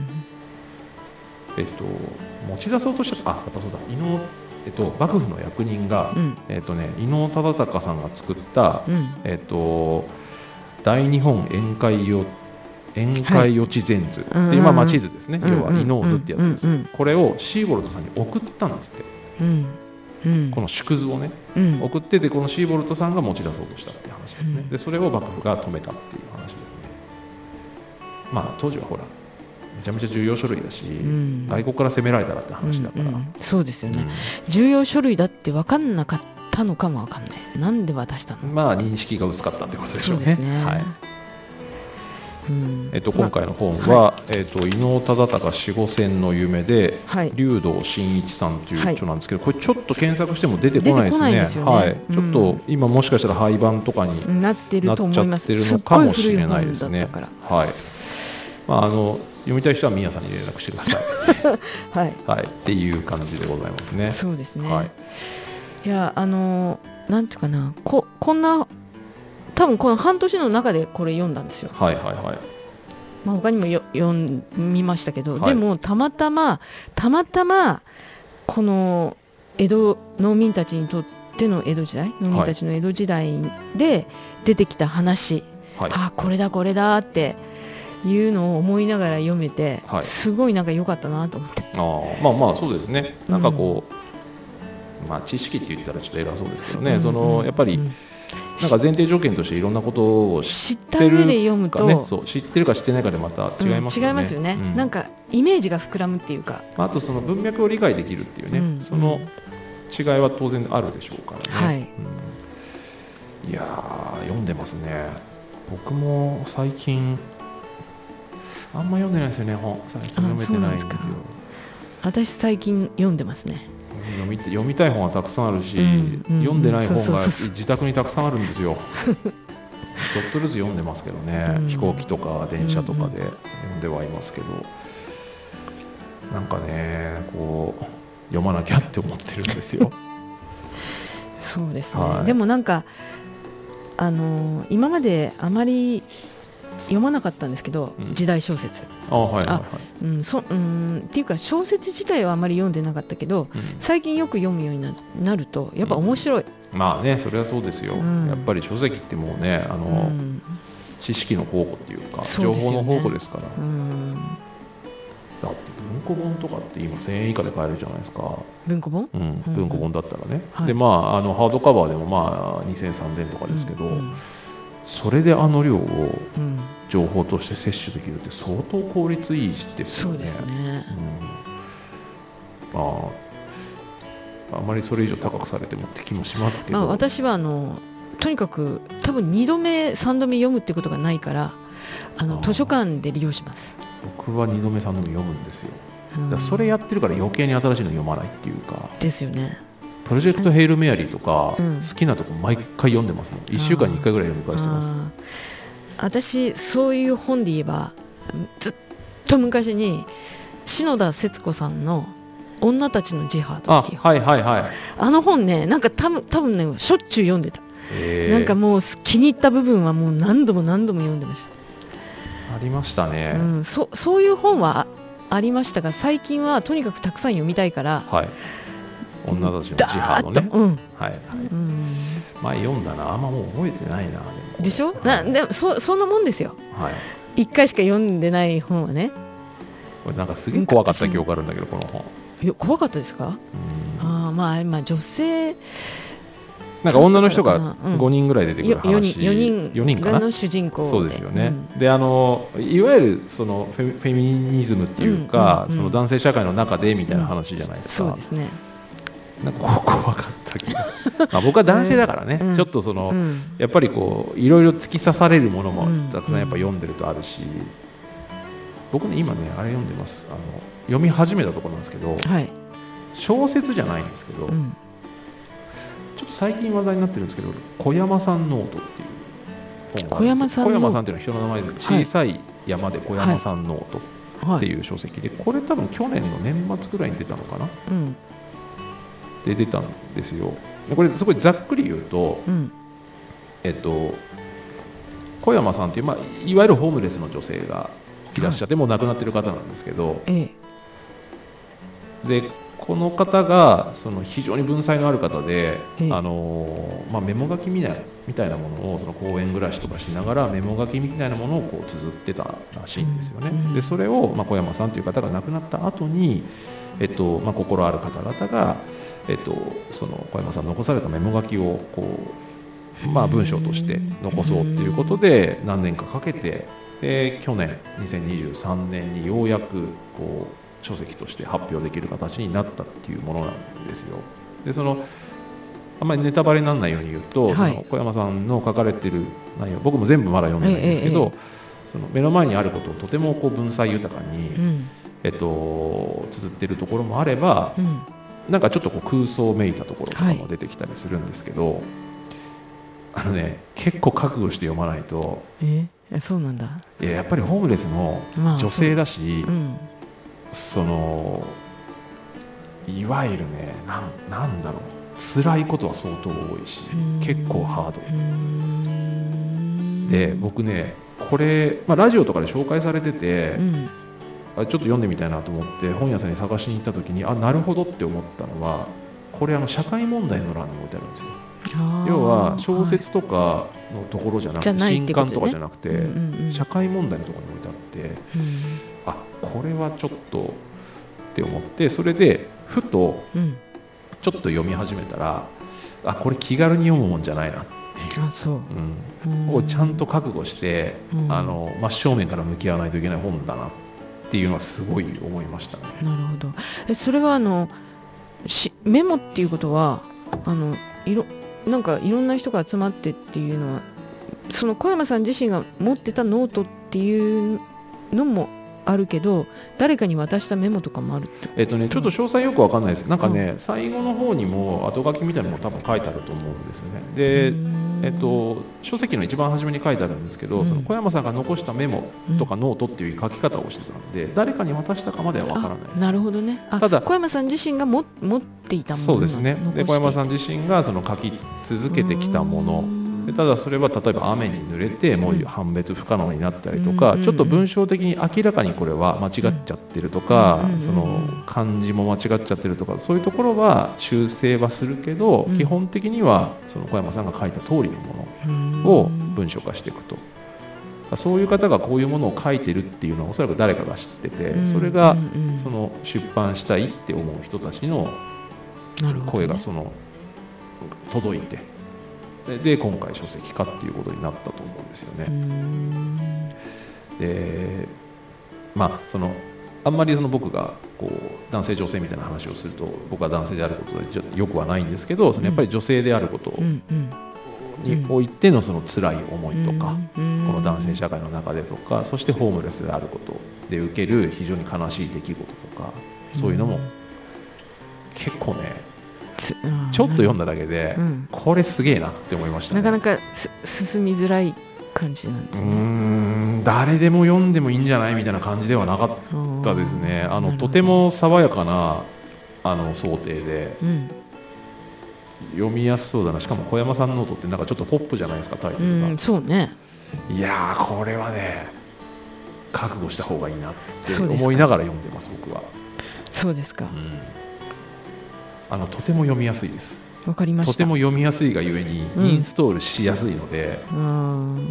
えっと持ち出そうとしたあやっぱそうだ伊能、えっと、幕府の役人が、うん、えっとね、伊能忠敬さんが作った、うん、えっと、大日本宴会用宴会予知全図っていう、まあ、地図ですね、うんうん、要は伊能図ってやつです、うんうん、これをシーボルトさんに送ったんですって、うんうん、この縮図をね、うん、送ってて、このシーボルトさんが持ち出そうとしたっていう話ですね、うん、でそれを幕府が止めたっていう話ですね。まあ当時はほらめちゃめちゃ重要書類だし、うん、外国から攻められたらって話だから、うんうん、 そうですよね、うん、重要書類だって分かんなかったのかも分かんない。なんで渡したの？まあ認識が薄かったってことでしょうね。 そうですね、はい、 うん、えっと、今回の本は、はい、えっと、伊能忠敬死後戦の夢で、はい、竜道真一さんという人なんですけど、はい、これちょっと検索しても出てこないですね。ですね、はい、うん、ちょっと今もしかしたら廃盤とかになっちゃってるのかもしれないですね。はい、まあ、あの読みたい人は宮さんに連絡してください。はい、はい、っていう感じでございますね。 そうですね。はい、いや、あのなんていうかな、ここんな多分この半年の中でこれ読んだんですよ。はいはいはい。まあ、他にもよ読みましたけど、はい、でもたまたまたまたまこの江戸農民たちにとっての江戸時代、農民たちの江戸時代で出てきた話、はい、あこれだこれだっていうのを思いながら読めて、はい、すごいなんか良かったなと思って。あまあまあそうですね。なんかこう、うん、まあ知識って言ったらちょっと偉そうですけどね、うん、そのやっぱり、うん、なんか前提条件としていろんなことを知ってるか、ね、知った上で読むと、そう知ってるか知ってないかでまた違いますよね。 うん、違いますよね、うん、なんかイメージが膨らむっていうか、 あとその文脈を理解できるっていうね、うん、その違いは当然あるでしょうからね、はい、うん、いや読んでますね。僕も最近あんま読んでないですよね、本最近読めてないんですよ。 私最近読んでますね。 読み、読みたい本はたくさんあるし、うんうん、読んでない本が自宅にたくさんあるんですよ。ちょっとずつ読んでますけどね、うん、飛行機とか電車とかで読んではいますけど、うんうん、なんかねこう読まなきゃって思ってるんですよ。 そうですね、はい、でもなんかあの今まであまり読まなかったんですけど、うん、時代小説、あ、はいはいはい、うん、そうんっていうか小説自体はあまり読んでなかったけど、うん、最近よく読むように な, なるとやっぱ面白い、 うん、まあねそれはそうですよ、うん、やっぱり書籍ってもうねあの、うん、 知識の宝庫っていうか、情報の宝庫ですから。うん、だって文庫本とかって今せんえん以下で買えるじゃないですか。 文庫本、 うん、文庫本だったらね、はい、でまあ、あのハードカバーでもまあにせんさんぜんえんとかですけど、うんうん、それであの量を情報として摂取できるって相当効率いいですよね。そうですね、うん、まああまりそれ以上高くされてもって気もしますけど、まあ、 私はあのとにかく多分にどめさんどめ読むってことがないからあの図書館で利用します。 僕はにどめさんどめ読むんですよ。だそれやってるから余計に新しいの読まないっていうかですよね。 プロジェクトヘイルメアリーとか、うん、好きなとこ毎回読んでますもん。いっしゅうかんにいっかいぐらい読み返してます。 私そういう本で言えばずっと昔に篠田節子さんの女たちのジハードっていう、 あ、はいはいはい、 あの本ね、なんか多分多分ねしょっちゅう読んでた。なんかもう気に入った部分はもう何度も何度も読んでました。 ありましたね、 うん、そ, そういう本は あ, ありましたが、最近はとにかくたくさん読みたいから、 はい、女たちのジハードね、うん、はいはい、うん、前読んだな、あんまもう覚えてないな。で, もでしょ、なでも そ, そんなもんですよ、はい、いっかいしか読んでない本はね。 これなんかすげえ怖かった記憶あるんだけど、この本。 いや怖かったですか。うん、あ、まあ、まあ女性なんか女の人がごにんぐらい出てくる話、 よにん、よにん、 よにんかなの主人公で、 そうですよね、うん、であのいわゆるそのフェ、フェミニズムっていうか、うんうんうん、その男性社会の中でみたいな話じゃないですか、うん、そうですね。なんか怖かった気がまあ僕は男性だからね、うん、ちょっとその、うん、やっぱりこういろいろ突き刺されるものもたくさんやっぱ読んでるとあるし、うんうん、僕ね今ねあれ読んでます。あの読み始めたところなんですけど、はい、小説じゃないんですけど、うん、ちょっと最近話題になってるんですけど、小山さんノートっていう本があるんですよ。小山さんっていうのは人の名前で、小さい山で小山さんノートっていう書籍で、これ多分去年の年末ぐらいに出たのかな、うん、で出たんですよ。これすごいざっくり言うと、うん、えっと小山さんっていう、まあ、いわゆるホームレスの女性がいらっしゃって、はい、もう亡くなってる方なんですけど、ええ、でこの方がその非常に文才のある方で、ええ、あのまあ、メモ書きみたいな、みたいなものをその公園暮らしとかしながらメモ書きみたいなものをこう綴ってたらしいんですよね、うん、でそれを、まあ、小山さんという方が亡くなった後に、えっとまあ、心ある方々が、えっと、その小山さんの残されたメモ書きをこう、まあ、文章として残そうということで何年かかけて、で去年にせんにじゅうさんねんにようやくこう書籍として発表できる形になったっていうものなんですよ。でそのあんまりネタバレにならないように言うと、はい、その小山さんの書かれてる内容、僕も全部まだ読んでないんですけど、えええ、その目の前にあることをとてもこう文才豊かに、うん、えっと、綴ってるところもあれば、うん、なんかちょっとこう空想めいたところとかも出てきたりするんですけど、はい、あのね、結構覚悟して読まないと。 えそうなんだ。 いや、やっぱりホームレスの女性だし、まあ、うん、そのいわゆるね、な ん, なんだろう辛いことは相当多いし、結構ハードで、僕ねこれ、まあ、ラジオとかで紹介されてて、うん、ちょっと読んでみたいなと思って本屋さんに探しに行った時に、あ、なるほどって思ったのは、これあの社会問題の欄に置いてあるんですよ。要は小説とかのところじゃなくて、はい、新刊とかじゃなくて、うんうんうん、社会問題のところに置いてあって、うん、あ、これはちょっとって思って、それでふとちょっと読み始めたら、あ、これ気軽に読むもんじゃないなっていう、あ、そう、うん、をちゃんと覚悟して、うん、あの真正面から向き合わないといけない本だなっていうのはすごい思いましたね。 なるほど。え、それはあのしメモっていうことは、あのいろなんかいろんな人が集まってっていうのは、その小山さん自身が持ってたノートっていうのもあるけど、誰かに渡したメモとかもあるって、 えっとね、ちょっと詳細よくわかんないです。なんかね、うん、最後の方にも後書きみたいなのも多分書いてあると思うんですよね。で、えっと、書籍の一番初めに書いてあるんですけど、うん、その小山さんが残したメモとかノートっていう書き方をしてたので、うん、誰かに渡したかまではわからないです。 なるほどね。あ、ただ小山さん自身がも持っていたもの、 そうですね。で小山さん自身がその書き続けてきたもので、ただそれは例えば雨に濡れてもう判別不可能になったりとか、うん、ちょっと文章的に明らかにこれは間違っちゃってるとか、うん、その漢字も間違っちゃってるとか、そういうところは修正はするけど、うん、基本的にはその小山さんが書いた通りのものを文章化していくとそういう方がこういうものを書いてるっていうのはおそらく誰かが知ってて、それがその出版したいって思う人たちの声がその届いて、で今回書籍化っていうことになったと思うんですよね。でまあそのあんまりその僕がこう男性女性みたいな話をすると僕は男性であることでちょっとよくはないんですけど、そのやっぱり女性であることにおいてのその辛い思いとか、この男性社会の中でとか、そしてホームレスであることで受ける非常に悲しい出来事とか、そういうのも結構ねちょっと読んだだけでこれすげえなって思いましたね。 なかなか進みづらい感じなんですね。 うーん、誰でも読んでもいいんじゃないみたいな感じではなかったですね。あのとても爽やかなあの想定で、うん、読みやすそうだな。しかも小山さんノートってなんかちょっとポップじゃないですか、タイトルが。うん、そうね。いやーこれはね覚悟した方がいいなって思いながら読んでます僕は。 そうですか、うん、 あのとても読みやすいです。 わかりました。 とても読みやすいがゆえにインストールしやすいので、うん、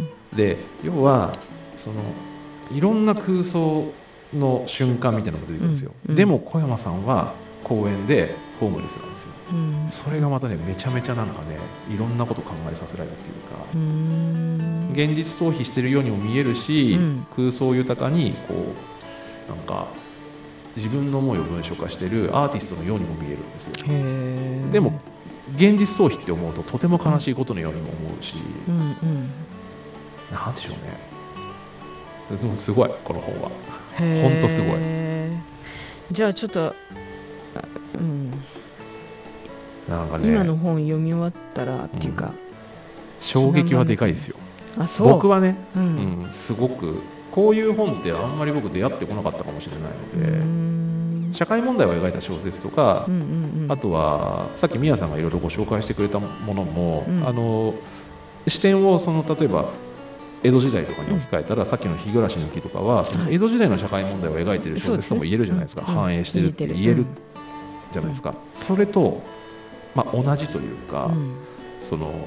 で要はそのいろんな空想の瞬間みたいなのが出てくるんですよ、うんうん、でも小山さんは公園でホームレスなんですよ、うん、それがまたねめちゃめちゃなんかねいろんなこと考えさせられるっていうか、うん、現実逃避してるようにも見えるし、うん、空想豊かにこうなんか自分の思いを文章化してるアーティストのようにも見えるんですよ。でも現実逃避って思うととても悲しいことのようにも思うし、うんうん、なんでしょうね。でもすごいこの本は本当すごい。 じゃあちょっと、うん、 なんかね、 今の本読み終わったらっていうか、うん、 衝撃はでかいですよ。 あ、そう。僕はね、うんうん、すごくこういう本ってあんまり僕出会ってこなかったかもしれないので、うん社会問題を描いた小説とか、うんうんうん、あとはさっき宮さんがいろいろご紹介してくれたものも、うん、あの視点をその例えば江戸時代とかに置き換えたら、うん、さっきの日暮の木とかはその江戸時代の社会問題を描いている小説とも言えるじゃないですか、はい、反映してるって言えるじゃないですか、うん、それと、まあ、同じというか、うん、その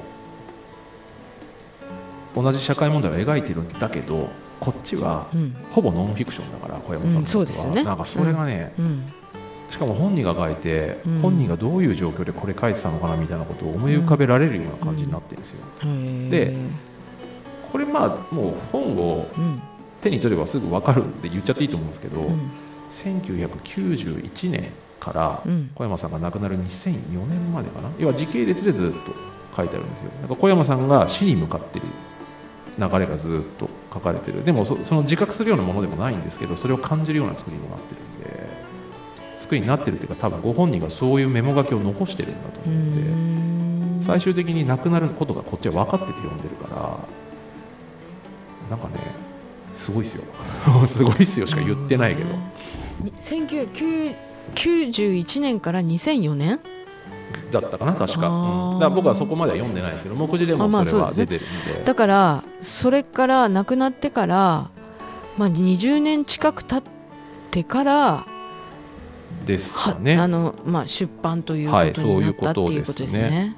同じ社会問題を描いているんだけどこっちは、うん、ほぼノンフィクションだから小山さんのことは、うん、そうですよね、なんかそれがね、うん、しかも本人が書いて、うん、本人がどういう状況でこれ書いてたのかなみたいなことを思い浮かべられるような感じになってるんですよ、うん、でこれまあもう本を手に取ればすぐ分かるって言っちゃっていいと思うんですけど、うん、せんきゅうひゃくきゅうじゅういちねんから小山さんが亡くなるにせんよねんまでかな、要は時系列でずっと書いてあるんですよ。なんか小山さんが死に向かってる流れがずっと書かれてる。でも そ, その自覚するようなものでもないんですけど、それを感じるような作りになってるんで、作りになってるっていうか多分ご本人がそういうメモ書きを残してるんだと思うんで、最終的に亡くなることがこっちは分かってて読んでるから、なんかねすごいっすよすごいっすよしか言ってないけど、 せんきゅうひゃくきゅうじゅういちねんからにせんよねんだったかな確か、うん、だから僕はそこまでは読んでないですけど目次でもそれは出てるん で, でだからそれから亡くなってから、まあ、にじゅうねん近く経ってからですかね、 あの、まあ、出版ということになったっていうことですね。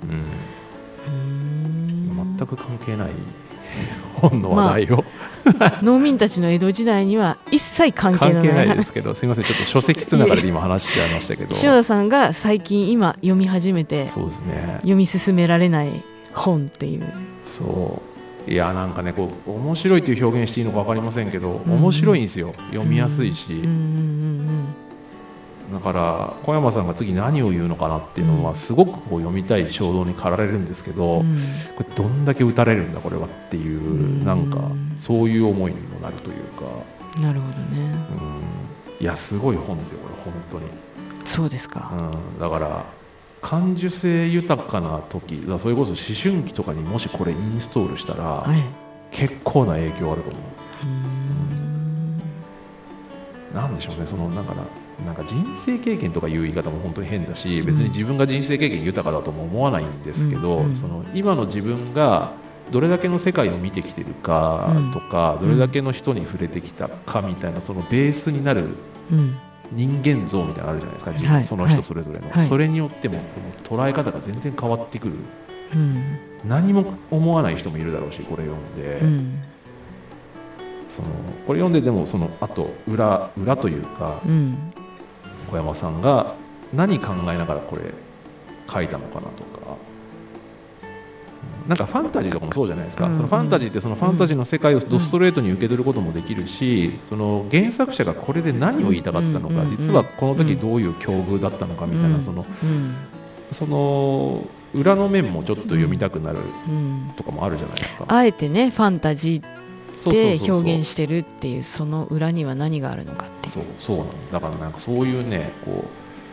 全く関係ない本の話題を、 まあ、農民たちの江戸時代には一切関係のない関係ないですけど、すみませんちょっと書籍つながりで今話しちゃいましたけど篠田さんが最近今読み始めて、 そうですね、 読み進められない本っていう。 そういやなんかねこう面白いという表現していいのか分かりませんけど、うん、面白いんですよ、読みやすいし、うんうんうんうん、だから小山さんが次何を言うのかなっていうのはすごくこう読みたい衝動に駆られるんですけど、うん、これどんだけ打たれるんだこれはっていう、うん、なんかそういう思いにもなるというか。 なるほどね、 うん、いやすごい本ですよこれ本当に。 そうですか、 うん、だから感受性豊かな時だ、それこそ思春期とかにもしこれインストールしたら、はい、結構な影響あると思う。うーん、なんでしょうね、そのなんかななんか人生経験とかいう言い方も本当に変だし、別に自分が人生経験豊かだとも思わないんですけど、うんうん、その今の自分がどれだけの世界を見てきてるかとか、うん、どれだけの人に触れてきたかみたいな、そのベースになる人間像みたいなのあるじゃないですか、自分、はい、その人それぞれの、はい、それによっても捉え方が全然変わってくる、うん、何も思わない人もいるだろうしこれ読んで、うん、 そのこれ読んででもそのあと 裏, 裏というか、うん、小山さんが何考えながらこれ書いたのかなとか、なんかファンタジーとかもそうじゃないですか、うんうん、そのファンタジーってそのファンタジーの世界をドストレートに受け取ることもできるし、うん、その原作者がこれで何を言いたかったのか、うん、実はこの時どういう境遇だったのかみたいな、その、うん、その裏の面もちょっと読みたくなるとかもあるじゃないですか、 あえてねファンタジーで表現してるっていう、その裏には何があるのかっていう、 そうそうなんだから、なんかそういうねこ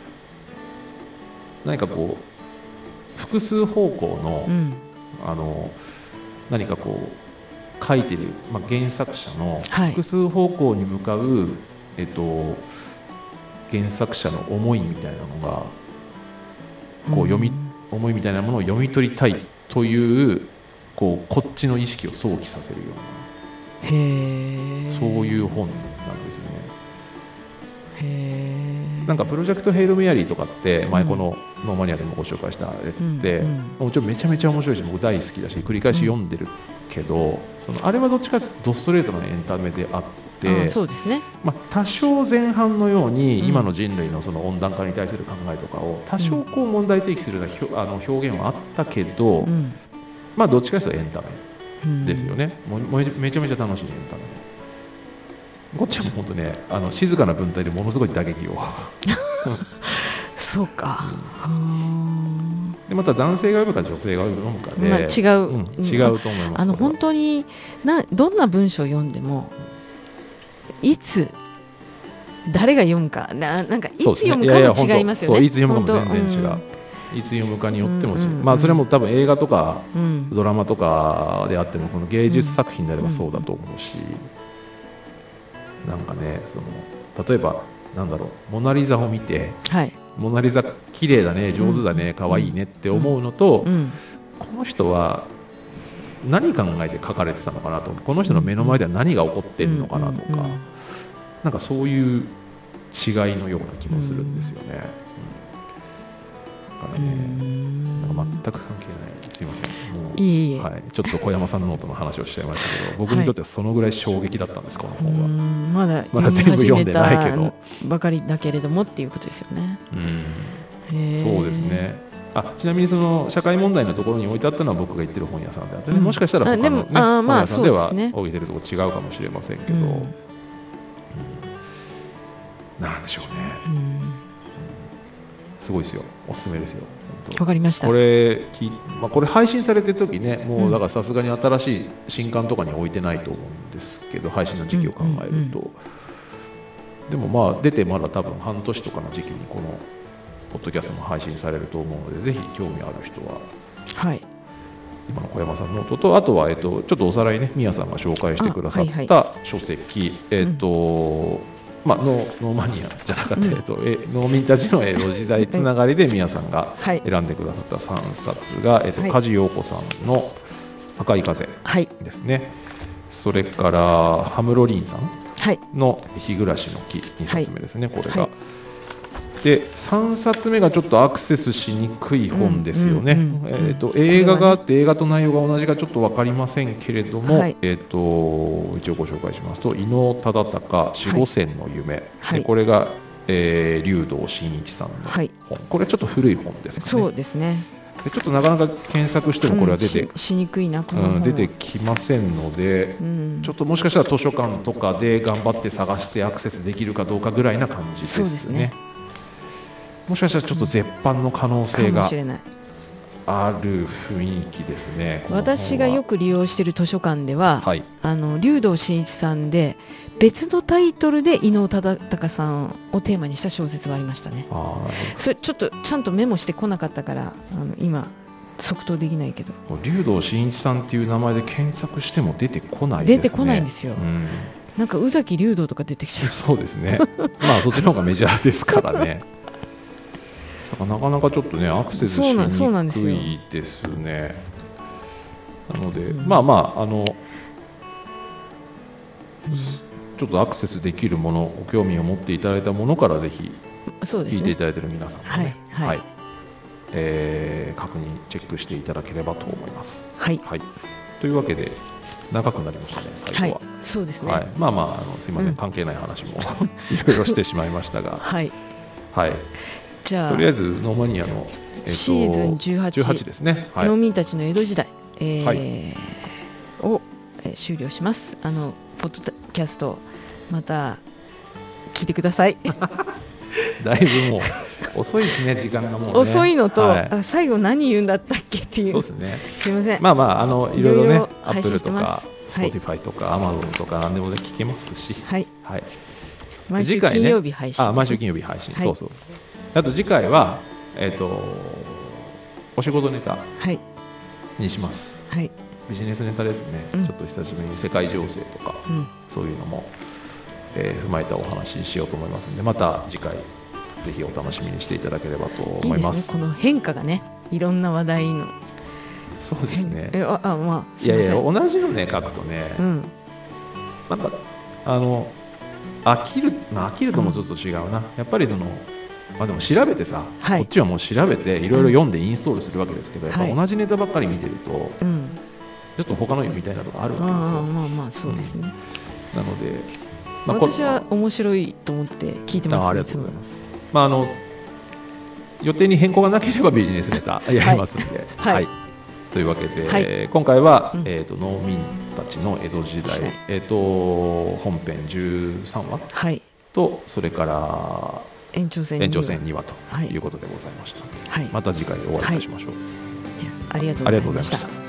う何かこう複数方向の、うん、あの何かこう書いてる、まあ、原作者の複数方向に向かう、はい、えっと、原作者の思いみたいなのがこう読み、うん、思いみたいなものを読み取りたいという、こうこっちの意識を想起させるような、へー、そういう本なんですよね。へー、なんかプロジェクトヘイルメアリーとかって前このノーマニアでもご紹介したあれって、うんうん、もちろんめちゃめちゃ面白いし僕大好きだし繰り返し読んでるけど、うん、そのあれはどっちかというとドストレートなエンタメであって、 あ、そうですね、 まあ、多少前半のように今の人類のその温暖化に対する考えとかを多少こう問題提起するようなあの表現はあったけど、うん、まあどっちかというとエンタメですよね、うん、もうめちゃめちゃ楽しいエンタメ。こっちも本当ね、あの静かな文体でものすごい打撃をそうか、うん、でまた男性が読むか女性が読むかで、 まあ、違う、 うん、違うと思います。 あの本当になどんな文章を読んでもいつ誰が読むか な, なんかいつ読むかも違いますよね。 そう、いつ読むかも全然違う、うん、いつ読むかによっても違う、うんうん、まあそれも多分映画とか、うん、ドラマとかであってもこの芸術作品であればそうだと思うし、うんうん、なんかね、その例えばなんだろう、モナリザを見て、はい、モナリザ綺麗だね、上手だね、可愛いねって思うのと、うんうん、この人は何考えて描かれてたのかなと、この人の目の前では何が起こってるのかなとか、うんうんうん、なんかそういう違いのような気もするんですよね。うん、だからね、なんか全く関係ない、すいません、もういいい、 はい、ちょっと小山さんのノートの話をしちゃいましたけど、僕にとってはそのぐらい衝撃だったんです、この本は。 まだまだ全部読んでないけどばかりだけれどもっていうことですよね。 うん、そうですね。あ、ちなみにその社会問題のところに置いてあったのは僕が行ってる本屋さんであって、ね、うん、もしかしたら他の、ね、本屋さんでは置いてるところ違うかもしれませんけど、うんうん、なんでしょうね、うん、すごいですよ、おすすめですよ。 わかりました。 これ、まあ、これ配信されてる時ね、もうだからさすがに新しい新刊とかに置いてないと思うんですけど、配信の時期を考えると、うんうんうん、でもまあ出てまだ多分半年とかの時期にこのポッドキャストも配信されると思うので、ぜひ興味ある人は、はい、今の小山さんのノートと、あとは、えっと、ちょっとおさらいね、宮さんが紹介してくださった書籍、はいはい、えっと、うんまあ、ノ, ノーマニアじゃなかった、うん、えっと、え農民たちの江戸時代つながりで宮さんが選んでくださったさんさつが、えっと、梶陽子さんの赤い風ですね、はい、それからハムロリンさんの日暮らしの木にさつめですね、はい、これが、はい、でさんさつめがちょっとアクセスしにくい本ですよね、うんうんうん、えー、と映画があって映画と内容が同じかちょっと分かりませんけれども、はい、えー、と一応ご紹介しますと、伊能忠敬四五線の夢、はい、でこれが、えー、竜童真一さんの本、はい、これちょっと古い本ですかね。 そうですね。 でちょっとなかなか検索してもこれは出て、 うん、し, しにくいな、この本、うん、出てきませんので、うん、ちょっともしかしたら図書館とかで頑張って探してアクセスできるかどうかぐらいな感じですね。そうですね。もしかしたらちょっと絶版の可能性がある雰囲気ですね。 私がよく利用している図書館では、はい、あの竜童真一さんで別のタイトルで伊能忠敬さんをテーマにした小説がありましたね。あ、それちょっとちゃんとメモしてこなかったからあの今即答できないけど、 竜童真一さんっていう名前で検索しても出てこないですね。 出てこないんですよ、うん、なんか宇崎竜童とか出てきちゃう。 そうですねまあそっちの方がメジャーですからねなかなかちょっとねアクセスしにくいですね。なので、うん、まあまああの、うん、ちょっとアクセスできるもの、ご興味を持っていただいたものからぜひ聞いていただいている皆さんもね、はいはいはい、えー、確認チェックしていただければと思います。はい、はい、というわけで長くなりましたね、最後は。はい。 そうですね、 はい、まあまあ、あのすいません、うん、関係ない話もいろいろしてしまいましたがはい、はい、 じゃあとりあえずノーマニアの、 えー、とシーズンじゅうはち、 じゅうはちですね、 はい、農民たちの江戸時代、えーはい、を、えー、終了します。あのポッドキャストまた聞いてくださいだいぶもう遅いですね、時間がもう、ね、 遅いのと、はい、あ最後何言うんだったっけっていう。 そうですね、 すいません。 まあまあ、あのいろいろね、アップルとかスポティファイとかアマゾンとか何でも聞けますし、 はい、 はい、 毎週金曜日配信、 ね、あ毎週金曜日配信、はい、そうそう。あと次回はえっ、ー、とお仕事ネタにします。 はい。 ビジネスネタですね。うん、ちょっと久しぶりに世界情勢とか、うん、そういうのも、えー、踏まえたお話ししようと思いますので、また次回ぜひお楽しみにしていただければと思います。 いいですね、この変化がね、いろんな話題の。 そうですね。 えああまあ、 いやいや同じのね書くとね、うん、なんかあの飽きる、飽きるともちょっと違うな。うん、やっぱりその。まあ、でも調べてさ、はい、こっちはもう調べていろいろ読んでインストールするわけですけど、うん、やっぱ同じネタばっかり見てると、はい、ちょっと他の読みたいなとかあるわけですよ。 あまあまあそうですね、 うん、なので、 まあ、私は面白いと思って聞いてます。 あ, ありがとうございます。まあ、あの予定に変更がなければビジネスネタやりますので、はいはいはい、というわけで、はい、今回は、うん、えー、と農民たちの江戸時代、えー、と本編じゅうさんわ、はい、とそれから延長戦にわということでございました。 はい、 また次回お会いいたしましょう。はい、 ありがとうございました。